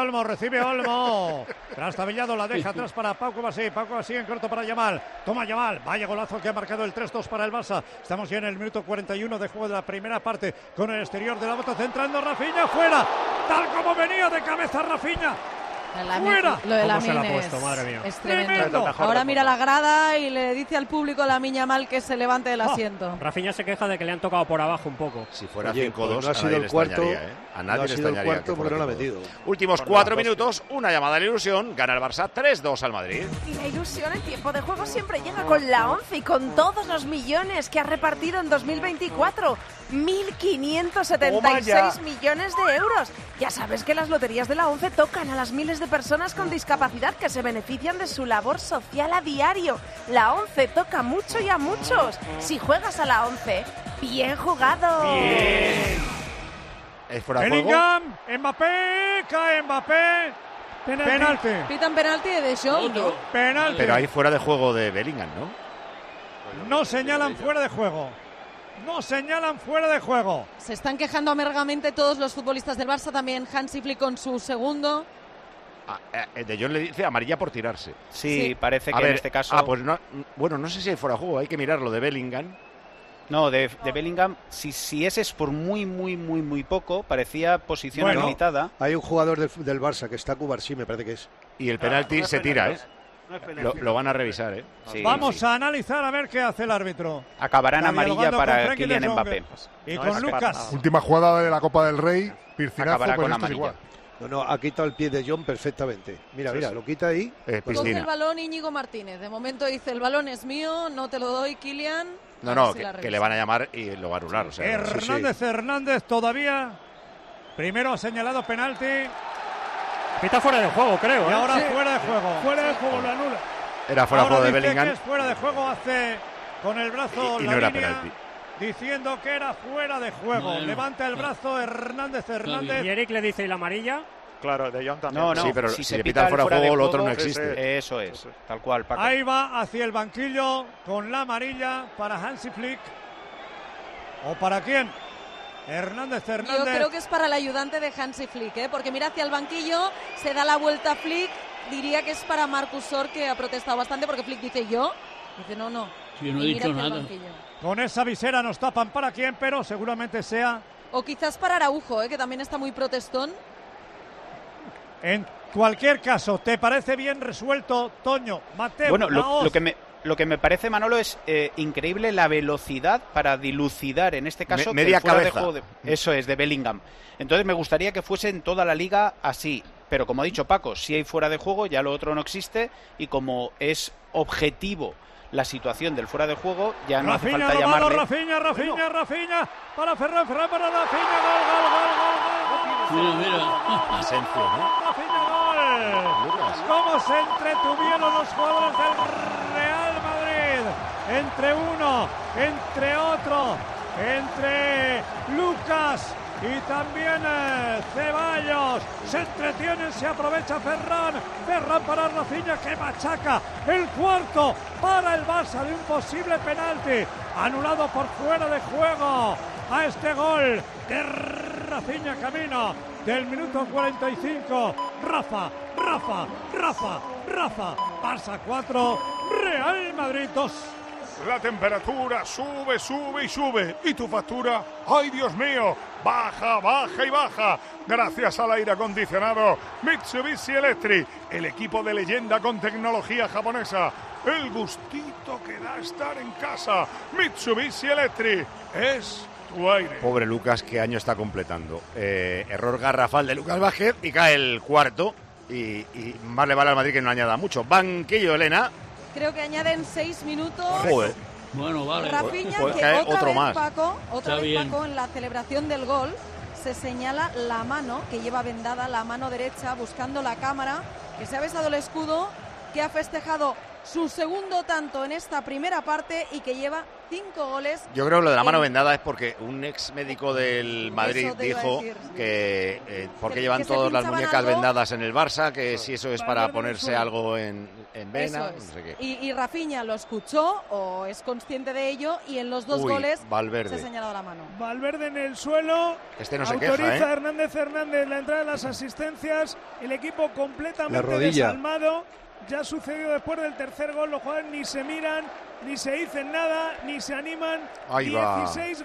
Trastabillado, la deja atrás para Pau Kovacic en corto para Yamal. Toma Yamal, vaya golazo que ha marcado el 3-2 para el Barça. Estamos ya en el minuto 41 de juego de la primera parte con el exterior de la bota, centrando Rafinha, fuera. Tal como venía de cabeza Rafinha. ¡Fuera! Lo de Lamine es tremendo. Ahora mira la grada y le dice al público Lamine Yamal que se levante del asiento. Rafinha se queja de que le han tocado por abajo un poco. Si fuera 5-2, no ha sido el cuarto, a nadie le extrañaría. Pero no lo ha metido. Últimos 4 minutos, una llamada de ilusión, gana el Barça 3-2 al Madrid. Y la ilusión en tiempo de juego siempre llega con la ONCE y con todos los millones que ha repartido en 2024. 1.576 millones de euros. Ya sabes que las loterías de la ONCE tocan a las miles de personas con discapacidad que se benefician de su labor social a diario. La ONCE toca mucho y a muchos. Si juegas a la ONCE, bien jugado. Bien. ¿Es fuera de juego? Bellingham, Mbappé, cae Mbappé. Penalti. Pitan penalti de Jong, ¿no? Penalti. Pero hay fuera de juego de Bellingham, ¿no? No señalan fuera de juego. Se están quejando amargamente todos los futbolistas del Barça, también Hansi Flick con su segundo. De Jong le dice amarilla por tirarse. Sí, parece que en este caso... pues no, bueno, no sé si hay fuera de juego, hay que mirarlo de Bellingham. No, de Bellingham, si ese es por muy poco, parecía posición limitada. Hay un jugador del Barça que está Cubarsí, me parece que es. Y el penalti se tira, ¿eh? Lo van a revisar, ¿eh? Sí, Vamos a analizar a ver qué hace el árbitro. Acabará en amarilla para Kylian Mbappé. Y con Lucas. Última jugada de la Copa del Rey, Pircinazo, acabará con amarilla. igual. No, ha quitado el pie de Jong perfectamente. Mira, lo quita ahí. Coge el balón Íñigo Martínez. De momento dice, el balón es mío, no te lo doy, Kylian. No, que le van a llamar y lo va a anular. O sea, Hernández todavía. Primero ha señalado penalti. Está fuera de juego, creo. Y ahora fuera de juego. Fuera de juego, lo anula. Era fuera de juego de Bellingham. Que es fuera de juego, hace con el brazo y la no era línea, penalti. diciendo que era fuera de juego. Bueno, levanta el brazo Hernández. Y Eric le dice, ¿y la amarilla? Claro, de Jong también. No, sí, pero si le pitan fuera de juego, lo otro no existe. Sí. Eso es, tal cual, Paco. Ahí va hacia el banquillo con la amarilla para Hansi Flick. ¿O para quién? Hernández. Yo creo que es para el ayudante de Hansi Flick, porque mira hacia el banquillo, se da la vuelta a Flick. Diría que es para Marcus Orr, que ha protestado bastante porque Flick dice yo. Dice no. Yo no he dicho nada. Con esa visera nos tapan para quién, pero seguramente sea... O quizás para Araujo, que también está muy protestón. En cualquier caso, ¿te parece bien resuelto, Toño? Mateo, bueno, lo que me parece, Manolo, es increíble la velocidad para dilucidar, en este caso, media fuera cabeza. De juego eso es, de Bellingham. Entonces me gustaría que fuese en toda la liga así. Pero como ha dicho Paco, si hay fuera de juego, ya lo otro no existe. Y como es objetivo la situación del fuera de juego, ya no hace falta llamarle. Rafinha, para Ferran, para Rafinha, gol. Mira. Asensio, ¿no? Rafinha, gol. cómo se entretuvieron los jugadores del Real Madrid. Entre uno, entre otro, entre Lucas y también Ceballos. Se entretienen, se aprovecha Ferran para Rafinha, que machaca el cuarto para el Barça de un posible penalti anulado por fuera de juego a este gol de Rafinha, camino del minuto 45. Rafa, Barça 4, Real Madrid 2. La temperatura sube, sube y sube. ¿Y tu factura? ¡Ay, Dios mío! Baja, baja y baja. Gracias al aire acondicionado Mitsubishi Electric, el equipo de leyenda con tecnología japonesa. El gustito que da estar en casa. Mitsubishi Electric es tu aire. Pobre Lucas, ¿qué año está completando? Error garrafal de Lucas Vázquez y cae el cuarto. Y más le vale al Madrid que no añada mucho. Banquillo, Elena. Creo que añaden 6 minutos. Joder. Bueno, vale. Rafinha, Pues que cae otra otro vez, más. Paco, Bien. en la celebración del gol, se señala la mano, que lleva vendada la mano derecha, buscando la cámara, que se ha besado el escudo, que ha festejado su segundo tanto en esta primera parte y que lleva 5 goles. Yo creo que lo de la mano vendada es porque un ex médico del Madrid Eso te iba a dijo decir. que porque llevan que se todas las pinchaban muñecas algo. vendadas en el Barça, que si eso es para ponerse algo en vena, Eso es. no sé qué. Y Rafinha lo escuchó o es consciente de ello y en los dos Uy, goles Valverde. se ha señalado la mano. Valverde en el suelo. Este no se autoriza queja, Hernández la entrada de las asistencias. El equipo La completamente rodilla. desalmado. Ya sucedió después del tercer gol. Los jugadores ni se miran, ni se dicen nada, ni se animan. Ahí va. 16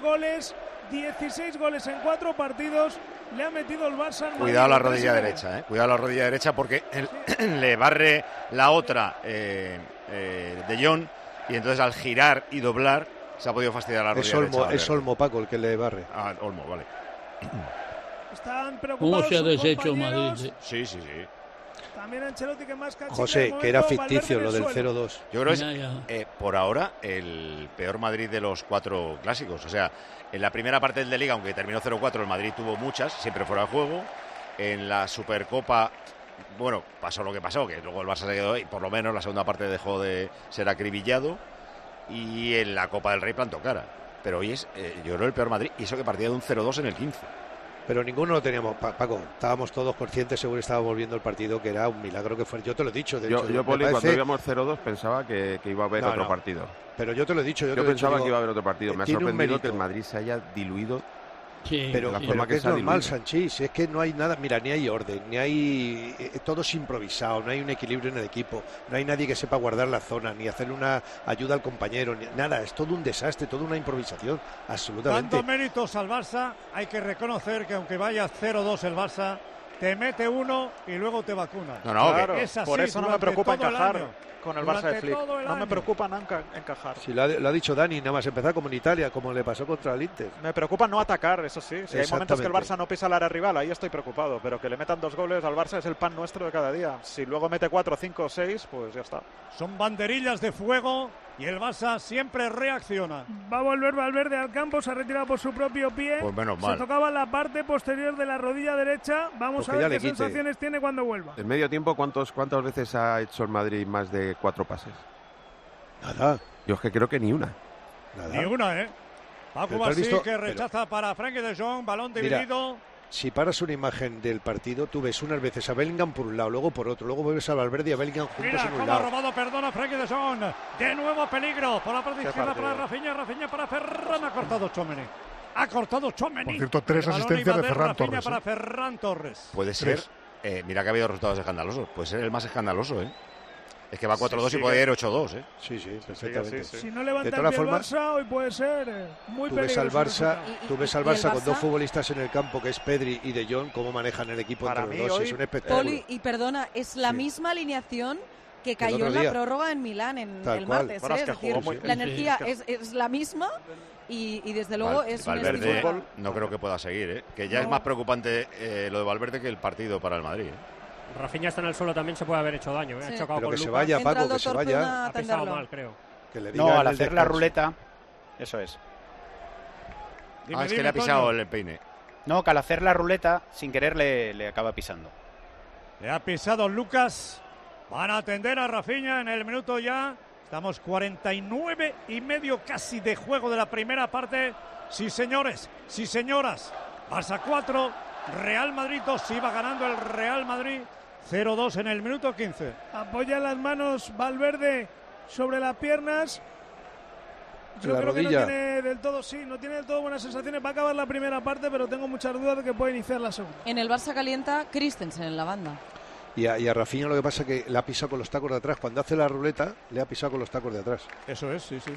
goles en 4 partidos. Le ha metido el Barça al Madrid. Cuidado la en rodilla 3 derecha, cuidado la rodilla derecha porque le barre la otra de Jong y entonces al girar y doblar se ha podido fastidiar la rodilla derecha. Es Olmo, Paco, el que le barre. Ah, Olmo, vale. Están preocupados. ¿Cómo se ha sus deshecho compañeros. Madrid? Sí. También Ancelotti, que más cachica José, de que era momento, ficticio lo Valverde del en el 0-2. Yo creo Ya. que es por ahora el peor Madrid de los 4 clásicos. O sea, en la primera parte del de Liga, aunque terminó 0-4, el Madrid tuvo muchas, siempre fuera de juego. En la Supercopa, bueno, pasó lo que pasó, que luego el Barça se quedó y por lo menos la segunda parte dejó de ser acribillado. Y en la Copa del Rey plantó cara. Pero hoy es, yo creo, el peor Madrid. Y eso que partía de un 0-2 en el 15. Pero ninguno lo teníamos, Paco. Estábamos todos conscientes, seguro estábamos viendo el partido, que era un milagro que fue. Yo te lo he dicho. De hecho, Yo me Poli, parece- cuando íbamos 0-2 pensaba que iba a haber No, otro no. partido. Pero yo te lo he dicho. Yo te lo he dicho, pensaba digo, que iba a haber otro partido. Me ha tiene un sorprendido que el mérito. Madrid se haya diluido. Sí, Pero, la pero forma que que es se ha normal, diluido. Sanchís, es que no hay nada, mira, ni hay orden, ni hay, todo es improvisado, no hay un equilibrio en el equipo, no hay nadie que sepa guardar la zona, ni hacerle una ayuda al compañero, ni nada, es todo un desastre, toda una improvisación, absolutamente. Dando méritos al Barça, hay que reconocer que aunque vaya 0-2 el Barça, te mete uno y luego te vacuna. Claro, Es así por eso no me durante preocupa todo el encajar año. con el Barça de Durante Flick. todo el No me año. preocupa encajar. Si lo ha dicho Dani, nada más empezar como en Italia, como le pasó contra el Inter. Me preocupa no atacar, eso sí. Si hay momentos que el Exactamente. Barça no pisa el área rival, ahí estoy preocupado. Pero que le metan 2 goles al Barça es el pan nuestro de cada día. Si luego mete 4, 5, 6, pues ya está. Son banderillas de fuego y el Barça siempre reacciona. Va a volver Valverde al campo, se ha retirado por su propio pie. Pues menos Se mal. tocaba la parte posterior de la rodilla derecha. Vamos Pues a que ya ver le qué quite. sensaciones tiene cuando vuelva. En medio tiempo, ¿cuántas veces ha hecho el Madrid más de 4 pases? Nada. Yo es que creo que ni una. Nada. Ni una, ¿eh? Paco Pero tú has Basí, visto- que rechaza para Frenkie de Jong, balón Mira, dividido. Si paras una imagen del partido, tú ves unas veces a Bellingham por un lado, luego por otro, luego ves a Valverde y a Bellingham juntos Mira en un cómo ha lado. robado, perdona, Frenkie de Jong. De nuevo peligro. Por la parte Qué izquierda para partido. Rafinha para Ferran. Ha cortado Tchouaméni. Ha cortado Tchouaméni. Por cierto, 3 El balón asistencias iba de Ferran Rafinha Torres, para ¿eh? Ferran Torres. Puede ser, mira que ha habido resultados escandalosos. Puede ser el más escandaloso, ¿eh? Es que va 4-2 y Sí, puede sigue. ir 8-2, ¿eh? Sí, perfectamente. sí. Si no levanta De el todas pie el formas, Barça, hoy puede ser muy Tú ves al peligroso. Barça, Y- tú ves y- al y el Barça con dos Barça- futbolistas en el campo, que es Pedri y De Jong, cómo manejan el equipo Para entre mí los dos. hoy, Es un espectáculo. Poli, y perdona, es la Sí. misma alineación que cayó otro en la día. prórroga en Milán en Tal el cual. martes. Bueno, es Es que decir, jugó muy- la energía es es la misma y desde luego es un Valverde estilo- no creo que pueda seguir, ¿eh? Que ya es más preocupante lo de Valverde que el partido para el Madrid, ¿eh? Rafinha está en el suelo, también se puede haber hecho daño. Ha Sí. chocado Pero con que se Lucas. vaya, Entra el Paco, que se doctor vaya. Puna a Ha pisado atenderlo. mal, creo. Que le diga No, en al el hacer la descanso. ruleta, eso es. Es que le ha pisado el peine. No, que al hacer la ruleta, sin querer le acaba pisando. Le ha pisado Lucas. Van a atender a Rafinha en el minuto ya. Estamos 49 y medio casi de juego de la primera parte. Sí, señores, sí, señoras. Barça 4, Real Madrid 2. Iba ganando el Real Madrid 0-2 en el minuto 15. Apoya las manos Valverde sobre las piernas. Yo creo rodilla. que no tiene del todo, no tiene del todo buenas sensaciones. Va a acabar la primera parte, pero tengo muchas dudas de que puede iniciar la segunda. En el Barça calienta Christensen en la banda. Y a Rafinha lo que pasa es que le ha pisado con los tacos de atrás. Cuando hace la ruleta, le ha pisado con los tacos de atrás. Eso es, sí.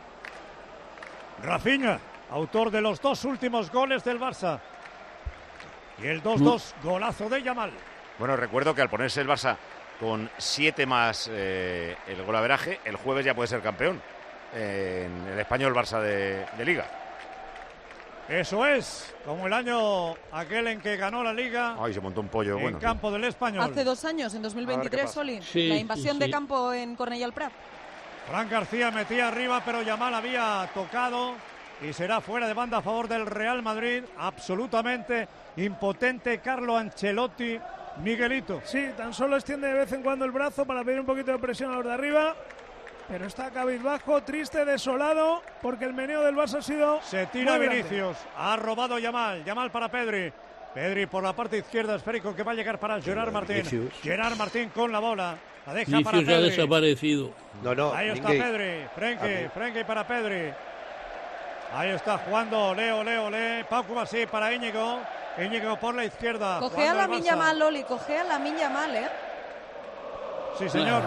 Rafinha, autor de los 2 últimos goles del Barça. Y el 2-2, golazo de Yamal. Bueno, recuerdo que al ponerse el Barça con 7 más el golaveraje, el jueves ya puede ser campeón en el Español Barça de Liga. Eso es, como el año aquel en que ganó la Liga. Ay, se montó un pollo, en campo del Español. Hace 2 años, en 2023, Oli, la invasión de campo en Cornellà al Prat. Fran García metía arriba, pero Yamal había tocado y será fuera de banda a favor del Real Madrid. Absolutamente impotente Carlo Ancelotti. Miguelito. Sí, tan solo extiende de vez en cuando el brazo para pedir un poquito de presión a los de arriba. Pero está cabizbajo, triste, desolado, porque el meneo del Barça ha sido... Se tira muy Vinicius, ha robado Yamal para Pedri. Pedri por la parte izquierda, esférico que va a llegar para Gerard Martín. Vinicius. Gerard Martín con la bola, la deja Vinicius para Pedri. ha desaparecido. No, ahí está Pedri, Frenkie para Pedri. Ahí está jugando Leo, Pau Kubasi para Íñigo por la izquierda. Cogea la Lamine Yamal, Loli, cogea la Lamine Yamal, Sí, señor.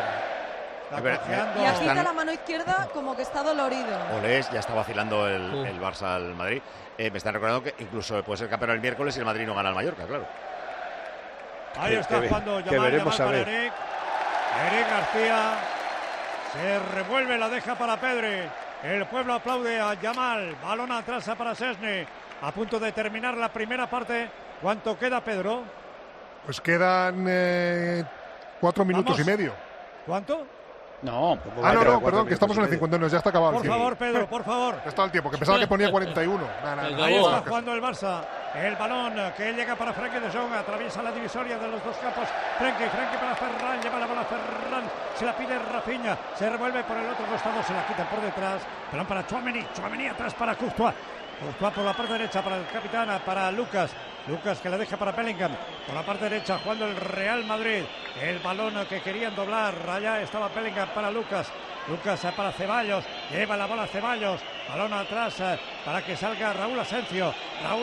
Y agita la mano izquierda como que está dolorido. Olés, ya está vacilando el Barça al Madrid. Me están recordando que incluso puede ser campeón el miércoles y el Madrid no gana al Mallorca, claro. Ahí está jugando Yamal para Eric García. Se revuelve, la deja para Pedri. El pueblo aplaude a Yamal. Balón atrás para Szczęsny. A punto de terminar la primera parte. ¿Cuánto queda, Pedro? Pues quedan 4 minutos y medio. ¿Cuánto? No. No, perdón, que estamos en el 51, ya está acabado. Por favor, Pedro, por favor. Ya está el tiempo, que pensaba que ponía 41. Ahí está jugando el Barça. El balón que llega para Frenkie de Jong, atraviesa la divisoria de los dos campos. Frenkie para Ferran, lleva la bola Ferran, se la pide Rafinha, se revuelve por el otro costado, se la quitan por detrás. Balón para Tchouaméni atrás para Courtois por la parte derecha para el capitán, para Lucas que la deja para Bellingham, por la parte derecha jugando el Real Madrid. El balón que querían doblar, allá estaba Bellingham para Lucas para Ceballos, lleva la bola Ceballos, balón atrás para que salga Raúl Asencio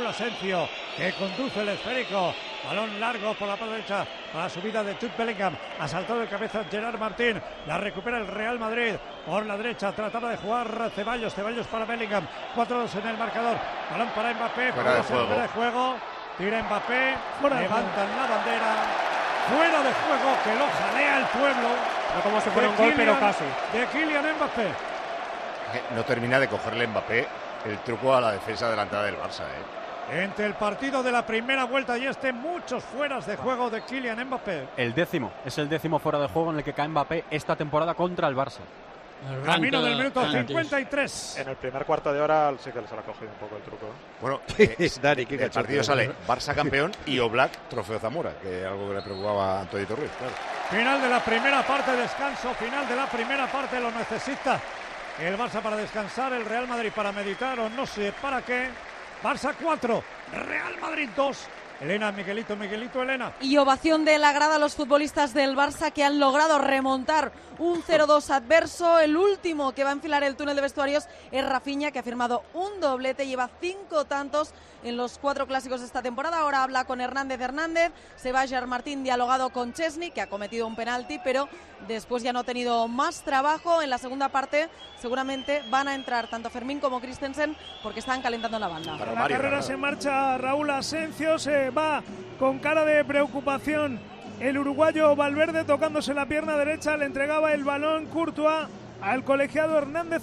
que conduce el esférico, balón largo por la parte derecha para la subida de Jude Bellingham, asaltado de cabeza Gerard Martín, la recupera el Real Madrid por la derecha, trataba de jugar Ceballos para Bellingham, 4-2 en el marcador, balón para Mbappé, fuera de juego, tira Mbappé, levantan la bandera, fuera de juego, que lo jalea el pueblo. No como si fuera un gol, pero casi. De Kylian Mbappé. No termina de cogerle Mbappé el truco a la defensa delantera del Barça, Entre el partido de la primera vuelta y muchos fueras de juego de Kylian Mbappé. Es el décimo fuera de juego en el que cae Mbappé esta temporada contra el Barça. Camino del minuto 53. En el primer cuarto de hora sí que se le ha cogido un poco el truco. Bueno, Dani, el partido sale Barça campeón y Oblak trofeo Zamora, que es algo que le preocupaba a Antonio Ruiz, claro. Final de la primera parte, descanso, final de la primera parte, lo necesita el Barça para descansar, el Real Madrid para meditar o no sé para qué. Barça 4, Real Madrid 2. Elena, Miguelito, Elena. Y ovación de la grada a los futbolistas del Barça que han logrado remontar un 0-2 adverso. El último que va a enfilar el túnel de vestuarios es Rafinha, que ha firmado un doblete, lleva 5 tantos en los 4 clásicos de esta temporada. Ahora habla con Hernández, se va Gerard Martín dialogado con Szczęsny, que ha cometido un penalti, pero después ya no ha tenido más trabajo. En la segunda parte seguramente van a entrar tanto Fermín como Christensen porque están calentando la banda. La carrera se marcha Raúl Asencio, se va con cara de preocupación el uruguayo Valverde, tocándose la pierna derecha, le entregaba el balón Courtois al colegiado Hernández.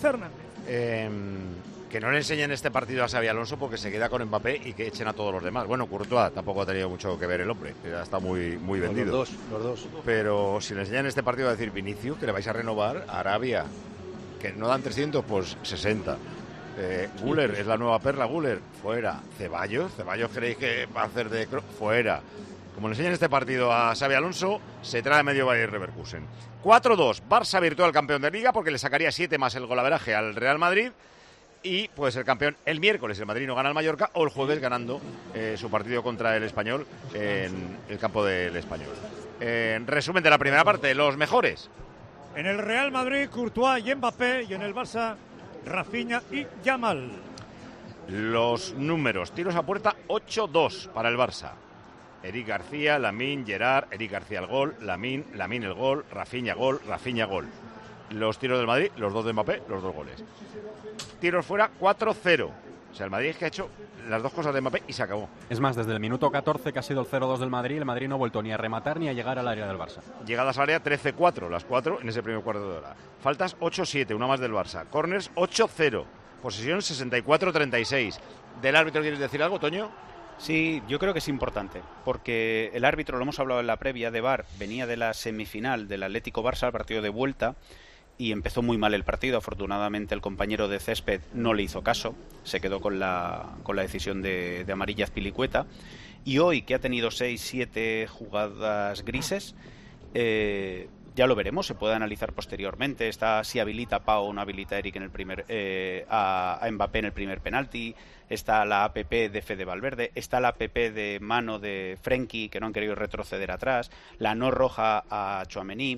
Que no le enseñen este partido a Xabi Alonso porque se queda con Mbappé y que echen a todos los demás. Bueno, Courtois tampoco ha tenido mucho que ver el hombre, ya está muy vendido. Los dos. Pero si le enseñan este partido a decir Vinicius, que le vais a renovar, Arabia, que no dan 300, pues 60. Güler es la nueva perla, Güler, fuera. Ceballos creéis que va a hacer de fuera. Como le enseñan este partido a Xabi Alonso, se trae medio Bayer Leverkusen. 4-2, Barça virtual campeón de Liga porque le sacaría 7 más el golaveraje al Real Madrid y puede ser campeón el miércoles. El Madrid no gana al Mallorca o el jueves ganando su partido contra el Español en el campo del Español. Resumen de la primera parte, los mejores. En el Real Madrid, Courtois y Mbappé, y en el Barça, Rafinha y Yamal. Los números, tiros a puerta 8-2 para el Barça. Eric García, Lamine, Gerard, Eric García el gol, Lamine el gol, Rafinha gol. Los tiros del Madrid, los 2 de Mbappé, los 2 goles. Tiros fuera 4-0. O sea, el Madrid es que ha hecho las 2 cosas de Mbappé y se acabó. Es más, desde el minuto 14 que ha sido el 0-2 del Madrid, el Madrid no ha vuelto ni a rematar ni a llegar al área del Barça. Llegadas al área 13-4, las 4 en ese primer cuarto de hora. Faltas 8-7, una más del Barça. Corners 8-0. Posesión 64-36. ¿Del árbitro quieres decir algo, Toño? Sí, yo creo que es importante, porque el árbitro, lo hemos hablado en la previa de VAR, venía de la semifinal del Atlético-Barça, el partido de vuelta, y empezó muy mal el partido. Afortunadamente el compañero de césped no le hizo caso, se quedó con la decisión de amarilla Azpilicueta, y hoy, que ha tenido 6-7 jugadas grises, ya lo veremos, se puede analizar posteriormente. Está si habilita Pau o no habilita Eric en el a Mbappé en el primer penalti. Está la APP de Fede Valverde. Está la APP de mano de Frenkie, que no han querido retroceder atrás. La no roja a Tchouaméni.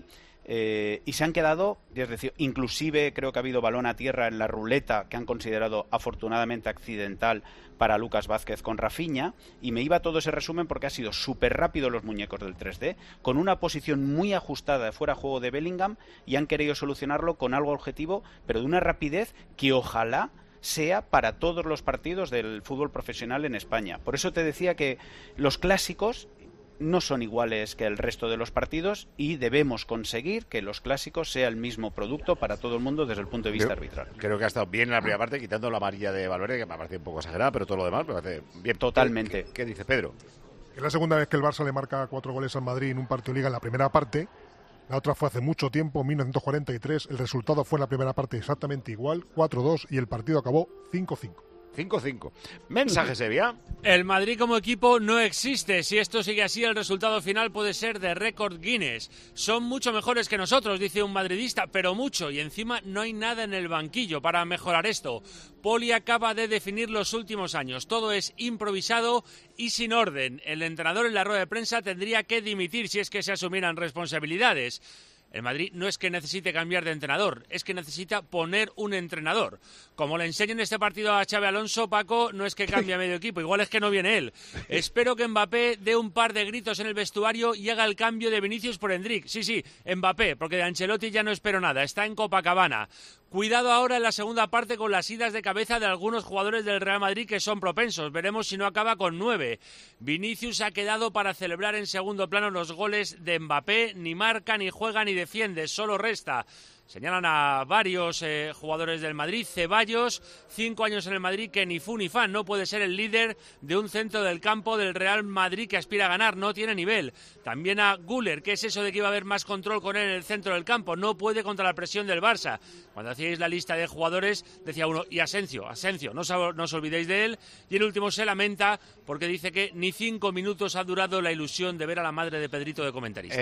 Y se han quedado, es decir, inclusive creo que ha habido balón a tierra en la ruleta que han considerado afortunadamente accidental para Lucas Vázquez con Rafinha, y me iba todo ese resumen porque ha sido súper rápido los muñecos del 3D, con una posición muy ajustada de fuera de juego de Bellingham, y han querido solucionarlo con algo objetivo, pero de una rapidez que ojalá sea para todos los partidos del fútbol profesional en España. Por eso te decía que los clásicos no son iguales que el resto de los partidos y debemos conseguir que los clásicos sea el mismo producto para todo el mundo desde el punto de vista arbitral. Creo que ha estado bien en la primera parte, quitando la amarilla de Valverde, que me parece un poco exagerada, pero todo lo demás me parece bien. Totalmente. ¿Qué dice Pedro? Es la segunda vez que el Barça le marca 4 goles al Madrid en un partido de Liga en la primera parte. La otra fue hace mucho tiempo, 1943. El resultado fue en la primera parte exactamente igual, 4-2, y el partido acabó 5-5. 5-5. Mensaje, Sevilla. El Madrid como equipo no existe. Si esto sigue así, el resultado final puede ser de récord Guinness. Son mucho mejores que nosotros, dice un madridista, pero mucho. Y encima no hay nada en el banquillo para mejorar esto. Poli acaba de definir los últimos años. Todo es improvisado y sin orden. El entrenador en la rueda de prensa tendría que dimitir si es que se asumieran responsabilidades. El Madrid no es que necesite cambiar de entrenador, es que necesita poner un entrenador. Como le enseño en este partido a Xabi Alonso, Paco, no es que cambie medio equipo, igual es que no viene él. Espero que Mbappé dé un par de gritos en el vestuario y haga el cambio de Vinicius por Endrick. Sí, Mbappé, porque de Ancelotti ya no espero nada, está en Copacabana. Cuidado ahora en la segunda parte con las idas de cabeza de algunos jugadores del Real Madrid que son propensos. Veremos si no acaba con 9. Vinicius ha quedado para celebrar en segundo plano los goles de Mbappé. Ni marca, ni juega, ni defiende. Solo resta. Señalan a varios jugadores del Madrid. Ceballos, 5 años en el Madrid, que ni fu ni fan. No puede ser el líder de un centro del campo del Real Madrid que aspira a ganar. No tiene nivel. También a Güler, que es eso de que iba a haber más control con él en el centro del campo. No puede contra la presión del Barça. Cuando hacíais la lista de jugadores, decía uno, y Asensio, no os olvidéis de él. Y el último se lamenta porque dice que ni 5 minutos ha durado la ilusión de ver a la madre de Pedrito de comentarista.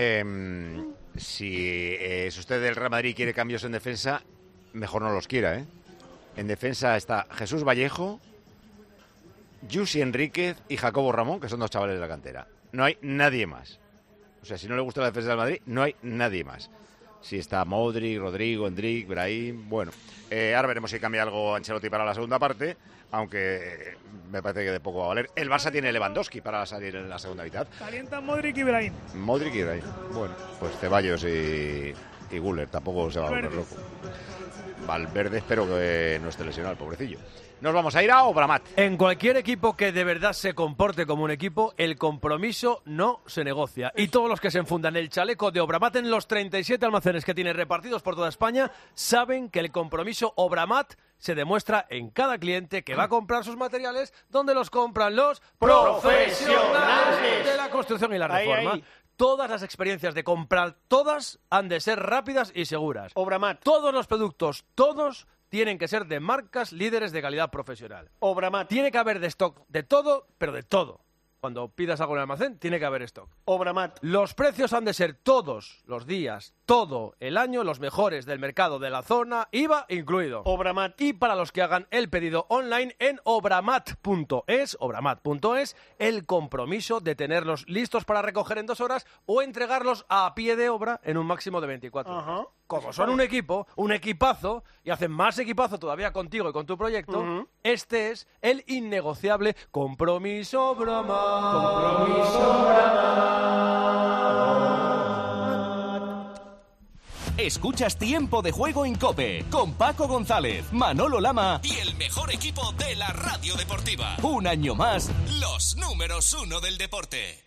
Si usted del Real Madrid quiere cambios en defensa, mejor no los quiera, ¿eh? En defensa está Jesús Vallejo, Yusi Enríquez y Jacobo Ramón, que son 2 chavales de la cantera. No hay nadie más. O sea, si no le gusta la defensa del Madrid, no hay nadie más. Si está Modric, Rodrigo, Endrick, Brahim, bueno. Ahora veremos si cambia algo Ancelotti para la segunda parte, aunque me parece que de poco va a valer. El Barça tiene Lewandowski para salir en la segunda mitad. Calientan Modric y Brahim. Modric y Brahim. Bueno, pues Ceballos y Güler tampoco se va a volver loco. Valverde espero que no esté lesionado, el pobrecillo. ¿Nos vamos a ir a Obramat? En cualquier equipo que de verdad se comporte como un equipo, el compromiso no se negocia. Y todos los que se enfundan el chaleco de Obramat en los 37 almacenes que tiene repartidos por toda España saben que el compromiso Obramat se demuestra en cada cliente que va a comprar sus materiales donde los compran los profesionales de la construcción y la reforma. Todas las experiencias de comprar, todas han de ser rápidas y seguras. Obramat. Todos los productos, todos tienen que ser de marcas líderes de calidad profesional. Obramat. Tiene que haber de stock de todo, pero de todo. Cuando pidas algo en el almacén, tiene que haber stock. Obramat. Los precios han de ser todos los días, todo el año, los mejores del mercado de la zona, IVA incluido. Obramat. Y para los que hagan el pedido online en obramat.es, el compromiso de tenerlos listos para recoger en 2 horas o entregarlos a pie de obra en un máximo de 24 horas. Como son un equipo, un equipazo, y hacen más equipazo todavía contigo y con tu proyecto, este es el innegociable compromiso Obramat. Compromiso Obramat. Escuchas Tiempo de Juego en COPE con Paco González, Manolo Lama y el mejor equipo de la radio deportiva. Un año más, los números 1 del deporte.